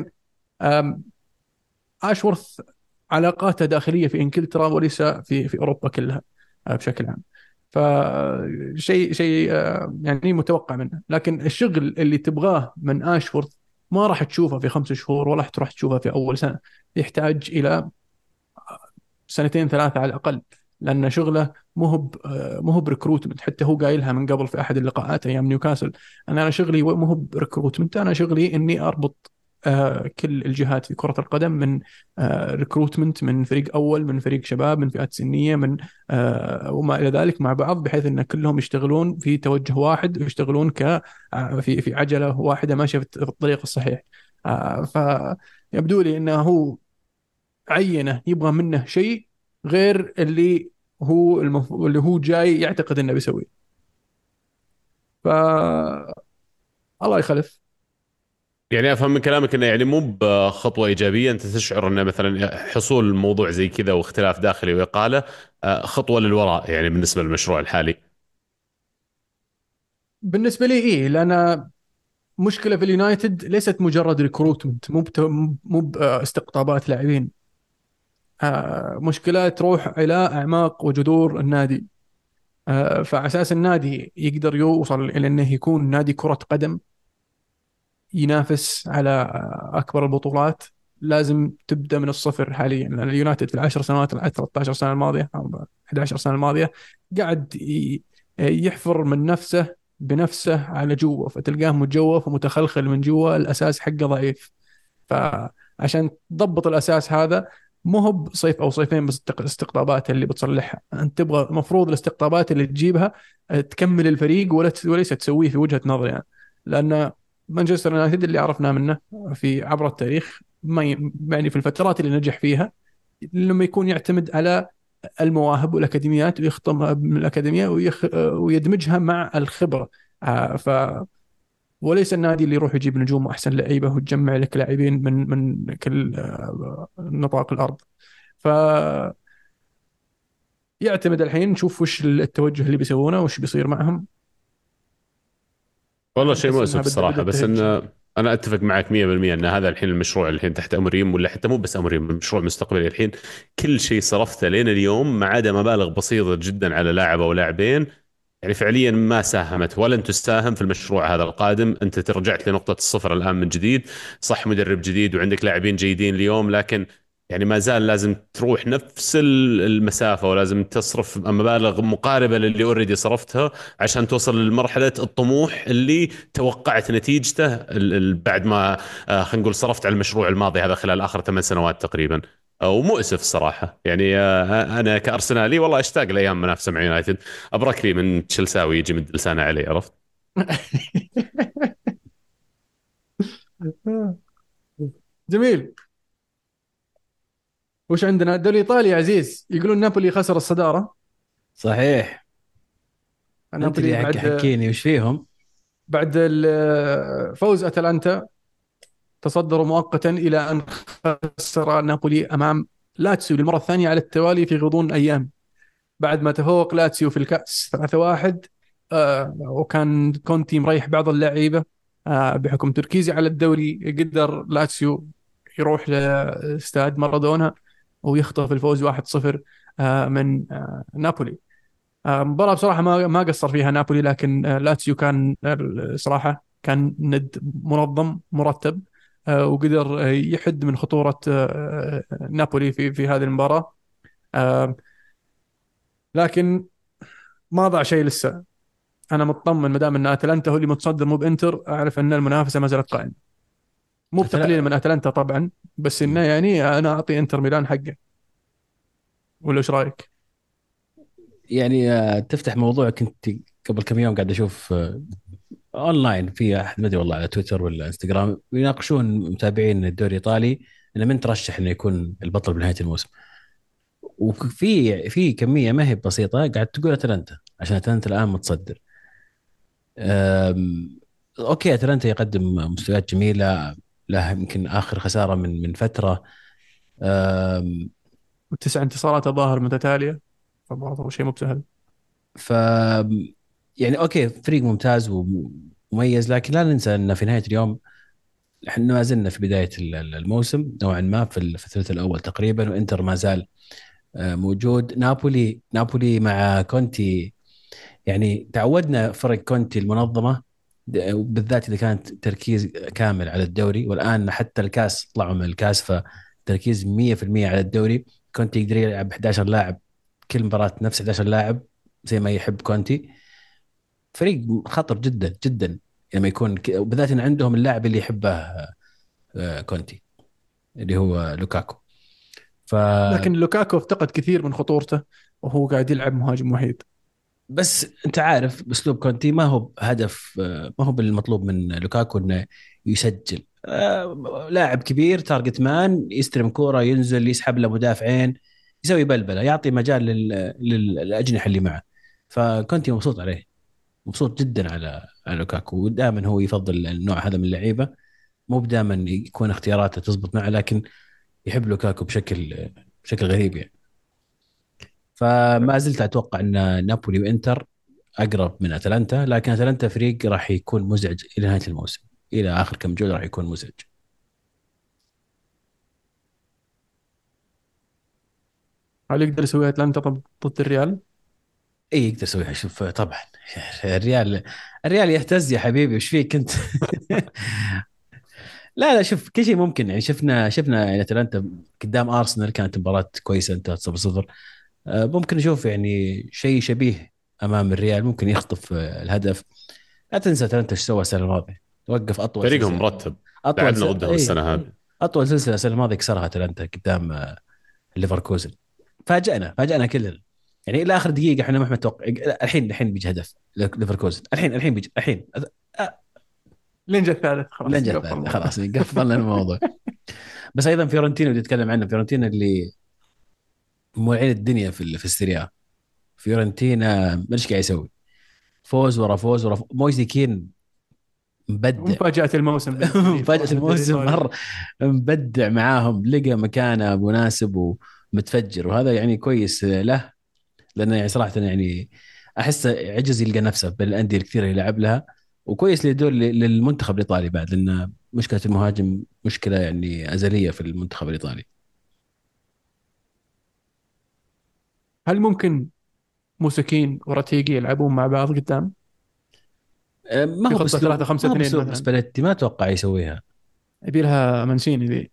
اشورث علاقاته داخليه في انجلترا وليس في اوروبا كلها بشكل عام. فشيء يعني متوقع منه. لكن الشغل اللي تبغاه من اشورث ما راح تشوفه في 5 شهور، ولا راح تروح تشوفه في اول سنه. يحتاج الى سنتين ثلاثه على الاقل، لان شغله مو هو بريكروتمنت. حتى هو قايلها من قبل في احد اللقاءات ايام نيوكاسل: انا شغلي مو هو بريكروتمنت، انا شغلي اني اربط كل الجهات في كرة القدم، من ريكروتمنت، من فريق أول، من فريق شباب، من فئات سنية، من وما إلى ذلك مع بعض، بحيث أن كلهم يشتغلون في توجه واحد، ويشتغلون في عجلة واحدة ماشية في الطريق الصحيح. فيبدو لي أنه هو عينه يبغى منه شيء غير اللي هو جاي يعتقد انه بيسويه. ف الله يخلف. يعني افهم من كلامك انه يعني مو بخطوه ايجابيه، انت تشعر انه مثلا حصول الموضوع زي كذا واختلاف داخلي واقاله خطوه للوراء يعني بالنسبه للمشروع الحالي. بالنسبه لي ايه، لان مشكله في اليونايتد ليست مجرد ريكروتمنت، مو باستقطابات لاعبين. مشكله تروح الى اعماق وجذور النادي. فعلى اساس النادي يقدر يوصل الى انه يكون نادي كره قدم ينافس على اكبر البطولات، لازم تبدا من الصفر حاليا. لان اليونايتد في العشر سنوات 13 سنه الماضيه او 11 سنه الماضيه قاعد يحفر من نفسه بنفسه على جوا، فتلقاه متجوف ومتخلخل من جوا، الاساس حقه ضعيف. فعشان تضبط الاساس هذا، مو هو بصيف او صيفين بس استقطابات اللي بتصلحها. انت تبغى المفروض الاستقطابات اللي تجيبها تكمل الفريق، وليس تسويه في وجهة نظري يعني. لان مانشستر يونايتد اللي عرفناه منه في عبر التاريخ، ما يعني في الفترات اللي نجح فيها، لما يكون يعتمد على المواهب والاكاديميات، ويخطمها من الاكاديميه ويدمجها مع الخبره. ف وليس النادي اللي يروح يجيب نجوم واحسن لعيبه وتجمع لك لاعبين من كل نطاق الارض. ف يعتمد الحين نشوف وش التوجه اللي بيسوونه وش بيصير معهم. والله لكن شيء احس انها مؤسف الصراحه، بدات بس تهج. ان انا اتفق معك 100% ان هذا الحين المشروع الحين تحت امريم، ولا حتى مو بس امريم، المشروع مستقبلي الحين كل شيء صرفته لين اليوم ما عدا مبالغ بسيطه جدا على لاعب او لاعبين، يعني فعليا ما ساهمت ولن تساهم في المشروع هذا القادم. انت ترجعت لنقطة الصفر الآن من جديد. صح مدرب جديد وعندك لاعبين جيدين اليوم، لكن يعني ما زال لازم تروح نفس المسافة، ولازم تصرف مبالغ مقاربة للي اوريدي صرفتها عشان توصل لمرحلة الطموح اللي توقعت نتيجته بعد ما خلينا نقول صرفت على المشروع الماضي هذا خلال آخر 8 سنوات تقريبا. ومؤسف الصراحة يعني. أنا كأرسنالي والله أشتاق لأيام منافسة مع يونايتد، ابرك لي من تشيلساوي يجي مد لسانه علي، عرفت؟ جميل. وش عندنا الدوري الإيطالي يا عزيز؟ يقولون نابولي خسر الصدارة. صحيح. انت نابولي اللي بعد حكيني وش فيهم. فوز أتلانتا تصدروا مؤقتا إلى أن خسر نابولي أمام لاتسيو للمرة الثانية على التوالي في غضون أيام، بعد ما تفوق لاتسيو في الكأس 3-1. وكان كونتي مريح بعض اللعيبة بحكم تركيزي على الدوري، قدر لاتسيو يروح لاستاد مارادونا ويخطف الفوز 1-0 من نابولي. مباراة بصراحة ما قصر فيها نابولي، لكن لاتسيو كان صراحة كان ند منظم مرتب، وقدر يحد من خطورة نابولي في هذه المباراة. آه، لكن ما ضاع شيء لسه. انا مطمن ما دام ان اتلانتا هو اللي متصدر مو بانتر، اعرف ان المنافسه ما زالت قائمه، مو بتقليل من اتلانتا طبعا، بس انه يعني انا اعطي انتر ميلان حقه. ولا ايش رايك؟ يعني تفتح موضوع كنت قبل كم يوم قاعد اشوف اونلاين في احد ما ادري والله على تويتر ولا انستغرام يناقشون متابعين الدوري الايطالي انه من ترشح انه يكون البطل بنهايه الموسم. وفي كميه ما هي بسيطه قاعد تقول اتلانتا عشان اتلانتا الان متصدر. اوكي اتلانتا يقدم مستويات جميله، له يمكن اخر خساره من فتره. أم، وتسع انتصارات الظاهر متتاليه، فبرضه شيء مو بسهل. ف يعني اوكي فريق ممتاز ومميز، لكن لا ننسى ان في نهايه اليوم احنا ما زلنا في بدايه الموسم نوعا ما في الثلث الاول تقريبا، وانتر ما زال موجود. نابولي مع كونتي، يعني تعودنا فرق كونتي المنظمه، بالذات اذا كانت تركيز كامل على الدوري، والان حتى الكاس طلعوا من الكاس فتركيز 100% على الدوري. كونتي يقدر يلعب 11 لاعب كل مباراه نفس 11 لاعب زي ما يحب كونتي. فريق خطر جدا جدا لما يكون بالذات ان عندهم اللاعب اللي يحبه كونتي اللي هو لوكاكو. ف لكن لوكاكو افتقد كثير من خطورته وهو قاعد يلعب مهاجم وحيد. بس انت عارف اسلوب كونتي ما هو هدف، ما هو بالمطلوب من لوكاكو انه يسجل. لاعب كبير تارجت مان، يستلم كوره ينزل يسحب له مدافعين، يسوي بلبله، يعطي مجال للاجنحه اللي معه. فكونتي مبسوط عليه، مبسوط جدا على لوكاكو، ودائما هو يفضل النوع هذا من اللعيبه. مو دائما يكون اختياراته تزبط معه، لكن يحب لوكاكو بشكل غريب يعني. فما زلت اتوقع ان نابولي وانتر اقرب من اتلانتا، لكن اتلانتا فريق راح يكون مزعج الى نهايه الموسم، الى اخر كم جوله راح يكون مزعج. هل يقدر يسوي اتلانتا ضد الريال؟ اي يقدر يسويها، شوف طبعا. الريال يهتز يا حبيبي، وش فيك انت؟ لا شوف كل شيء ممكن يعني. شفنا يعني اتلانتا قدام ارسنال كانت مباراه كويسه، انتهت 0-0. ممكن نشوف يعني شيء شبيه امام الريال، ممكن يخطف الهدف. لا تنسى اتلانتا ايش سوى السنه الماضيه، توقف اطول فريقهم سلسله. مرتب. اطول لعبنا س... ضدهم اي السنه هذه. اطول سلسله السنه الماضيه كسرها اتلانتا قدام ليفركوزن. فاجأنا كلنا يعني الى اخر دقيقه. احنا ما احنا متوقع الحين بيجي هدف ليفركوزن، الحين بيجي الحين. لين جاء الثالث لين خلاص جاء يقفل الثالث الموضوع. خلاص قفلنا الموضوع. بس ايضا فيورنتينا اللي يتكلم عنه، فيورنتينا اللي مولعين الدنيا في السيريا. فيورنتينا ايش قاعد يسوي؟ فوز ورا فوز ورا فوز. مويسي كين مبدع. مفاجأة الموسم بالنسبة لي مفاجأة بصراحة في الدوري الموسم الإيطالي. مرة، مبدع معاهم، لقى مكانه مناسب ومتفجر، وهذا يعني كويس له، لأنه يعني صراحة يعني أحس عجز يلقى نفسه بين الأندية الكثيرة اللي لعب لها. وكويس لدول للمنتخب الإيطالي بعد، لأن مشكلة المهاجم مشكلة يعني أزلية في المنتخب الإيطالي. هل ممكن موسكين وراتيجي يلعبون مع بعض قدام ما في هو خطة 3 بأسلوب 5 ما هو 2 بأسلوب مثلا؟ سباليتي، ما أتوقع يسويها. يبي لها منسيني ذي.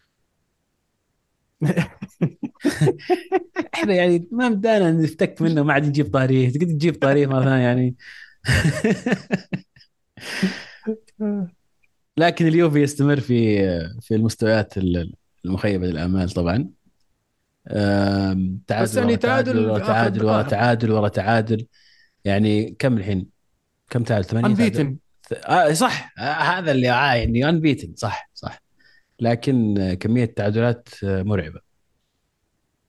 احنا يعني ما بدانا نفتك منه، ما عاد نجيب طاريه، تقدر تجيب طاريه مره ثانيه يعني. لكن اليوفي يستمر في المستويات المخيبه للامال طبعا. بس تعادل ورا يعني تعادل تعادل ورا في آخر تعادل ورا الدقائق. تعادل ورا تعادل. يعني كم الحين؟ كم تعادل؟ 8 تعادل. انبيتن. صح. هذا اللي يعني انبيتن، صح صح. لكن كميه تعادلات مرعبه.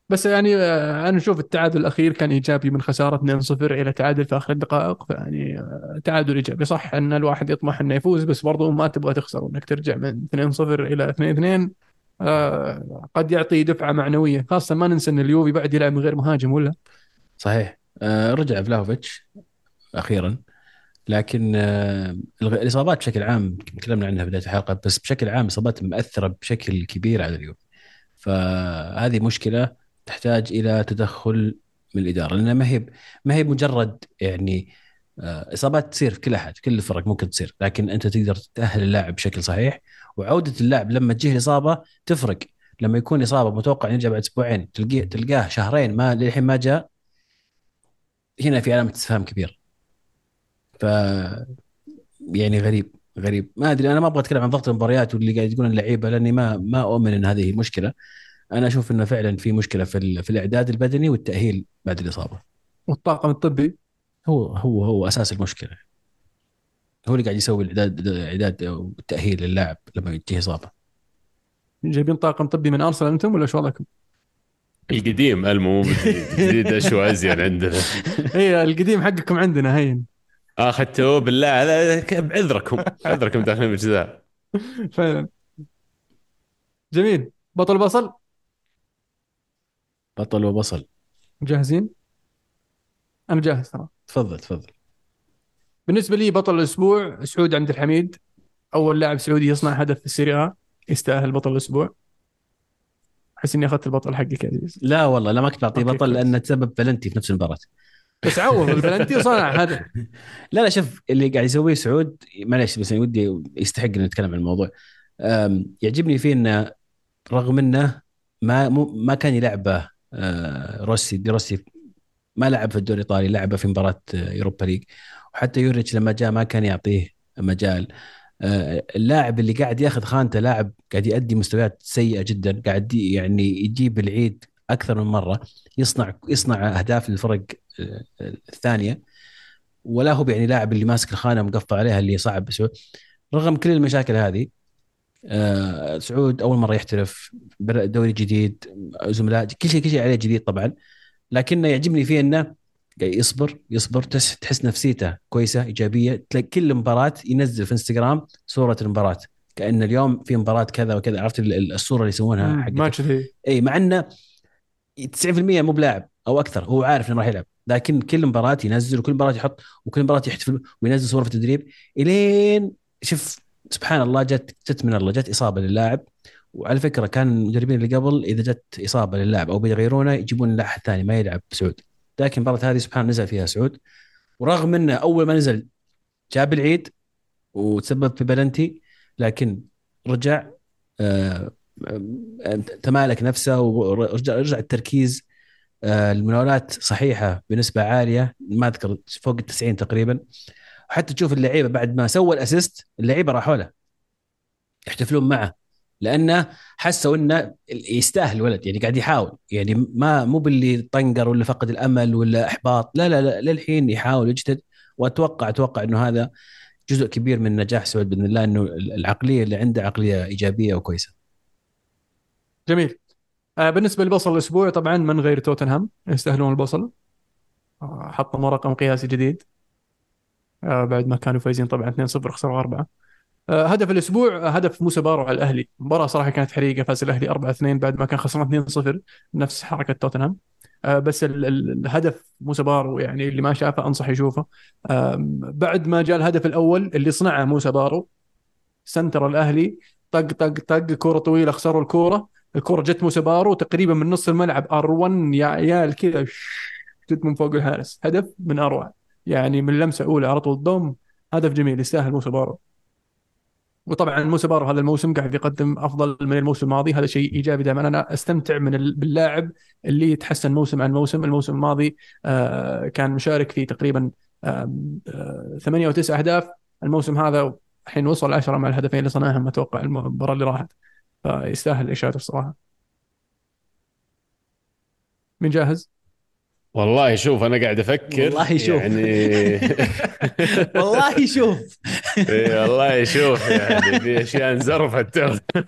بس يعني انا اشوف التعادل الاخير كان ايجابي من خساره 2-0 الى تعادل في اخر الدقائق، فيعني تعادل ايجابي. صح ان الواحد يطمح انه يفوز، بس برضو ما تبغى تخسر، وانك ترجع من 2-0 الى 2-2 قد يعطي دفعه معنويه، خاصه ما ننسى ان اليوفي بعد يلعب من غير مهاجم ولا. صحيح. رجع فلاهوفيتش اخيرا، لكن الاصابات بشكل عام تكلمنا عنها في بدايه الحلقه، بس بشكل عام اصابات مؤثره بشكل كبير على اليوم. فهذه مشكله تحتاج الى تدخل من الاداره، لانها ما هي مجرد يعني اصابات تصير في كل احد، كل الفرق ممكن تصير، لكن انت تقدر تاهل اللاعب بشكل صحيح. وعوده اللاعب لما تجيه الاصابه تفرق. لما يكون اصابه متوقع ان يرجع بعد اسبوعين، تلقاه شهرين ما للحين ما جاء، هنا في علامه استفهام كبير. ف يعني غريب ما ادري. انا ما ابغى اتكلم عن ضغط المباريات واللي قاعد يقولون اللعيبه، لاني ما اؤمن ان هذه مشكله. انا اشوف انه فعلا في مشكله في الاعداد البدني والتاهيل بعد الاصابه. والطاقم الطبي. هو اساس المشكله. هو اللي قاعد يسوي الاعداد والتاهيل للاعب لما يجيه اصابه. جايبين طاقم طبي من ارسنال انتم ولا شو رايكم؟ القديم المو مو بالجديد، الجديد اشوى ازين عندنا. هي القديم حقكم عندنا هين. اخذته بالله هذا بعذركم داخلين بالجزاء. فعلا. جميل. بطل بصل. بطل وبصل. جاهزين؟ انا جاهز ترى. تفضل تفضل. بالنسبه لي بطل الاسبوع سعود عبد الحميد، اول لاعب سعودي يصنع هدف في السيريا، يستاهل بطل الاسبوع. احس اني اخذت البطل حقك يا عزيز. لا والله لا، ما كنت بعطيه اوكي بطل كويس. لانه تسبب بلنتي في نفس المباراه. بس عوض البلنتي وصنع هدف. لا شوف اللي قاعد يسويه سعود، معليش بس ودي يستحق ان نتكلم عن الموضوع. يعجبني فيه انه رغم انه ما كان يلعبه دي روسي ما لعب في الدوري الايطالي، لعبه في مباراه يوروبا ليج. وحتى يوريتش لما جاء ما كان يعطيه مجال. اللاعب اللي قاعد ياخذ خانته لاعب قاعد يؤدي مستويات سيئه جدا، قاعد يعني يجيب العيد اكثر من مره، يصنع اهداف للفرق الثانيه. ولا هو يعني لاعب اللي ماسك الخانه مقفل عليها اللي صعب سعود. رغم كل المشاكل هذه سعود اول مره يحترف، بدأ دوري جديد، زملاء، كل شيء عليه جديد طبعا. لكنه يعجبني فيه انه يصبر تحس نفسيته كويسه ايجابيه. تلاقي كل مباراه ينزل في انستغرام صوره المباراه، كأن اليوم في مباراه كذا وكذا. عرفت الصوره اللي يسوونها حقته. ماتش دي. اي مع انه 90% مو بلاعب او اكثر، هو عارف انه راح يلعب، لكن كل مباراه ينزل وكل مباراه يحط وكل مباراه يحتفل وينزل صوره في التدريب الين شوف. سبحان الله جت من الله، جت اصابه للاعب. وعلى فكره كان المدربين اللي قبل اذا جت اصابه للاعب او بيغيرونه يجيبون لاعب ثاني ما يلعب سعود. لكن المباراه هذه سبحان الله نزل فيها سعود، ورغم انه اول ما نزل جاب العيد وتسبب في بلنتي، لكن رجع آه، تمالك نفسه ورجع التركيز. المناولات صحيحه بنسبه عاليه، ما اذكر فوق ال90 تقريبا. وحتى تشوف اللعيبه بعد ما سوى الاسيست اللعيبه راحوا له يحتفلون معه، لانه حسوا انه يستاهل الولد، يعني قاعد يحاول، يعني ما مو باللي طنقر ولا فقد الامل ولا احباط، لا للحين يحاول يجتهد. اتوقع انه هذا جزء كبير من نجاح سعود باذن الله، انه العقليه اللي عنده عقليه ايجابيه وكويسه. جميل. بالنسبه لبصل الاسبوع طبعا من غير توتنهام يستاهلون البصل. حطموا رقم قياسي جديد. بعد ما كانوا فايزين طبعا 2-0 خسروا 4. هدف الاسبوع هدف موسى بارو على الاهلي. المباراه صراحه كانت حريقه، فاز الاهلي 4-2 بعد ما كان خسران 2-0، نفس حركه توتنهام. بس الهدف موسى بارو يعني اللي ما شافه انصح يشوفه. بعد ما جاء الهدف الاول اللي صنعه موسى بارو، سنتر الاهلي، طق طق طق كوره طويله، خسروا الكوره جت موسى بارو تقريبا من نص الملعب ار1 يا عيال كذا، جت من فوق الحارس، هدف من اروع. يعني من لمسه اولى على طول ضم. هدف جميل يستاهل موسى بارو. وطبعا موسى بارو هذا الموسم قاعد يقدم افضل من الموسم الماضي، هذا شيء ايجابي. دائما انا استمتع باللاعب اللي يتحسن موسم عن موسم. الموسم الماضي كان مشارك في تقريبا 8 أو 9 أهداف. الموسم هذا الحين وصل 10 مع الهدفين اللي صنعهم اتوقع المباراه اللي راحت، فيستاهل الاشاده الصراحه. من جاهز؟ والله شوف انا قاعد افكر والله شوف يعني. والله شوف اي والله يشوف يعني في اشياء انزرفت.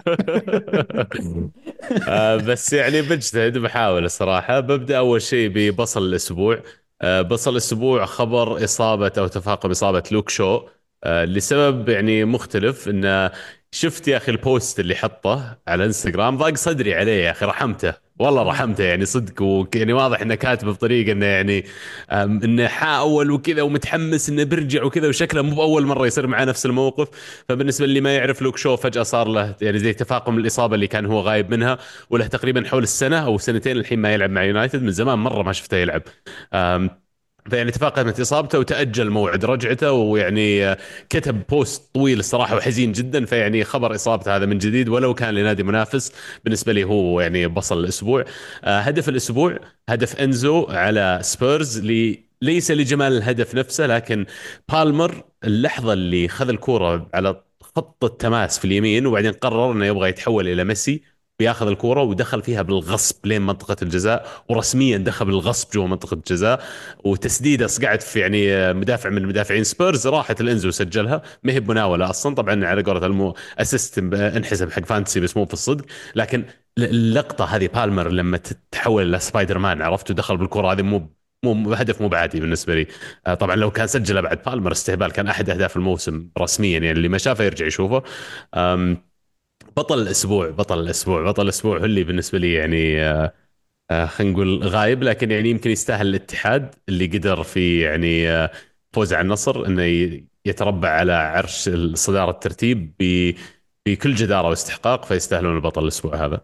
بس يعني بجتهد بحاول الصراحه. ببدا اول شيء ببصل الاسبوع. بصل الاسبوع خبر اصابه او تفاقم اصابه لوك شو، لسبب يعني مختلف. انه شفت يا اخي البوست اللي حطه على انستغرام، ضاق صدري عليه يا اخي، رحمته والله رحمته يعني صدق. يعني واضح انه كاتبه بطريقه انه يعني انه حاول وكذا ومتحمس انه بيرجع وكذا، وشكله مو باول مره يصير معاه نفس الموقف. فبالنسبه اللي ما يعرف، لوك شو فجاه صار له يعني زي تفاقم الاصابه اللي كان هو غايب منها، وله تقريبا حول السنه او سنتين الحين ما يلعب مع يونايتد، من زمان مره ما شفته يلعب. أم، فيعني تفاقمت اصابته وتاجل موعد رجعته، ويعني كتب بوست طويل الصراحه وحزين جدا. فيعني خبر اصابته هذا من جديد ولو كان لنادي منافس، بالنسبه لي هو يعني بصل الاسبوع. هدف الاسبوع هدف انزو على سبيرز، ليس لجمال الهدف نفسه، لكن بالمر اللحظه اللي خذ الكوره على خط التماس في اليمين، وبعدين قرر انه يبغى يتحول الى ميسي، بياخذ الكوره ودخل فيها بالغصب لين منطقه الجزاء، ورسميا دخل بالغصب جوا منطقه الجزاء. وتسديده صقعت في يعني مدافع من مدافعين سبيرز، راحت الانزو وسجلها، ما هي بمناوله اصلا طبعا، على قولة اسيست انحسب حق فانتسي بس مو في الصدق. لكن اللقطه هذه بالمر لما تتحول الى سبايدر مان، عرفت، ودخل بالكره هذه، مو هدف مو بعادي بالنسبه لي. طبعا لو كان سجله بعد بالمر استهبال، كان احد اهداف الموسم رسميا، يعني اللي ما شافه يرجع يشوفه. بطل الاسبوع بطل الاسبوع هو اللي بالنسبه لي يعني خلينا نقول غايب، لكن يعني يمكن يستاهل الاتحاد اللي قدر في يعني فوز على النصر انه يتربع على عرش الصداره الترتيب بكل جداره واستحقاق، فيستاهلون البطل الاسبوع هذا.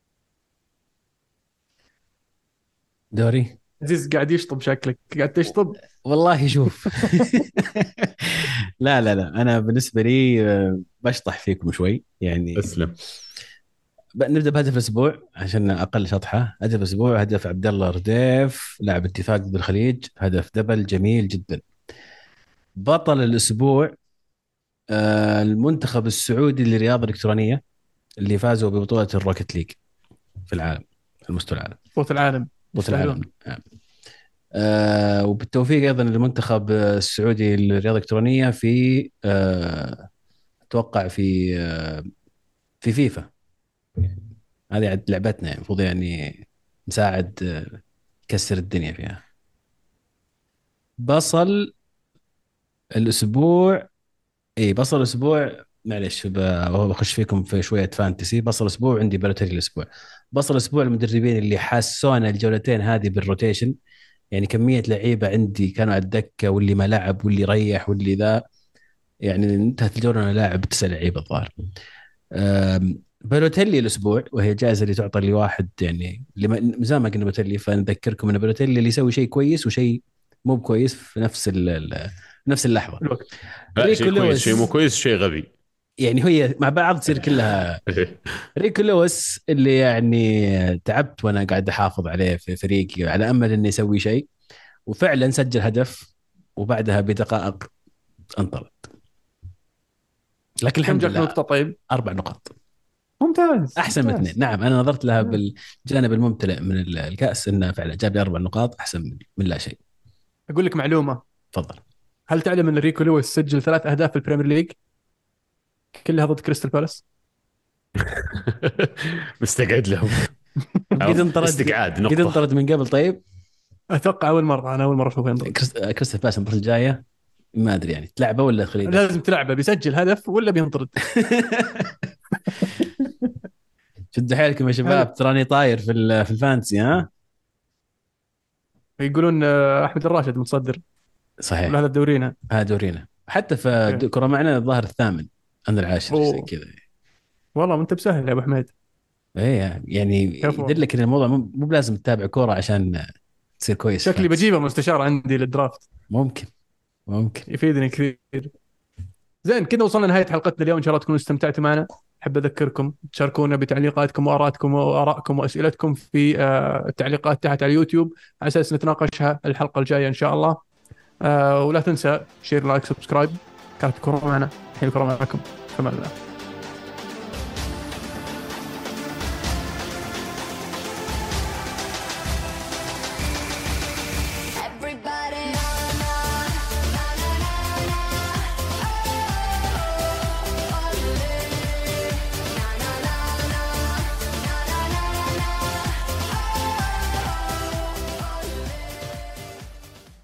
دوري. عزيز قاعد يشطب، شكلك قاعد تشطب. والله شوف. لا لا لا، انا بالنسبه لي بشطح فيكم شوي يعني. اسلم. نبدا بهدف الاسبوع عشان اقل شطحه. هدف الاسبوع هدف عبد الله رديف، لاعب اتفاق بالخليج، هدف دبل جميل جدا. بطل الاسبوع المنتخب السعودي للرياضه الالكترونيه، اللي فازوا ببطوله الروكت ليج في العالم، في المستوى العالم، صوت العالم بطوله يستاهلون. العالم. وبالتوفيق ايضا للمنتخب السعودي للرياضه الالكترونيه في اتوقع في فيفا. هذه عاد لعبتنا، يعني المفروض يعني نساعد كسر الدنيا فيها. بصل الاسبوع، اي بصل الاسبوع، معلش بخش فيكم في شويه فانتسي. بصل الاسبوع عندي بالوتيلي الاسبوع. بصل الاسبوع المدربين اللي حاسونا الجولتين هذه بالروتيشن، يعني كميه لعيبه عندي كانوا على الدكه، واللي ما لعب واللي ريح واللي ذا. يعني انتهت الجوله انا لاعب 9 لعيبه الظاهر. بالوتيلي الاسبوع، وهي جائزه اللي تعطى لواحد يعني اللي من زمان ما قلنا بالوتيلي، فنذكركم ان بالوتيلي اللي يسوي شيء كويس وشيء مو كويس في نفس اللحظه. الوقت. لا، ريكو شيء كويس، شيء مو لويس، كويس، شيء غبي. يعني هي مع بعض تصير كلها. ريكو لويس اللي يعني تعبت وانا قاعد احافظ عليه في فريقي على امل انه يسوي شيء، وفعلا سجل هدف، وبعدها بدقائق انطرد. لكن كم الحمد جاك لله نقطة طيب؟ 4 نقاط، ممتاز احسن من ممتاز. 2. نعم انا نظرت لها بالجانب الممتلئ من الكاس، انه فعلا جاب لي 4 نقاط احسن من لا شيء. أقول لك معلومة. تفضل. هل تعلم أن ريكو لويس سجل 3 أهداف في البريمير ليج كلها ضد كريستال بالاس؟ مستقعد لهم. قد انطرد، استقعاد قد نقطة. انطرد من قبل. طيب أتوقع أنا أول مرة أشوفه ينضرب. كريستال بالاس المباراة الجايه ما ادري يعني تلعبه ولا تخليه يدخل. لازم تلعبه، بيسجل هدف ولا بينطرد. شدوا حيلكم يا هل شباب، تراني طاير في الفانسي ها. يقولون أحمد الراشد متصدر ولا صحيح، هذا دورينا؟ هذا دورينا حتى في أوكي. كرة معنا الظاهر الثامن، انا العاشر زي أوه، كذا. والله ما أنت بسهل يا أبو حميد. ايه يعني كفو. يدلك ان الموضوع مو بلازم تتابع كوره عشان تصير كويس في شكلي الفانتسي. بجيبه مستشار عندي للدرافت، ممكن. يفيدني كثير. زين، كذا وصلنا لنهاية حلقتنا اليوم، إن شاء الله تكونوا استمتعتوا معنا. أحب أذكركم تشاركونا بتعليقاتكم وآرائكم وآرائكم وأسئلتكم في التعليقات تحت على اليوتيوب، على أساس نتناقشها الحلقة الجاية إن شاء الله. ولا تنسى شير لايك سبسكرايب. كانت الكرة معنا، الحين الكرة معكم. فما الله.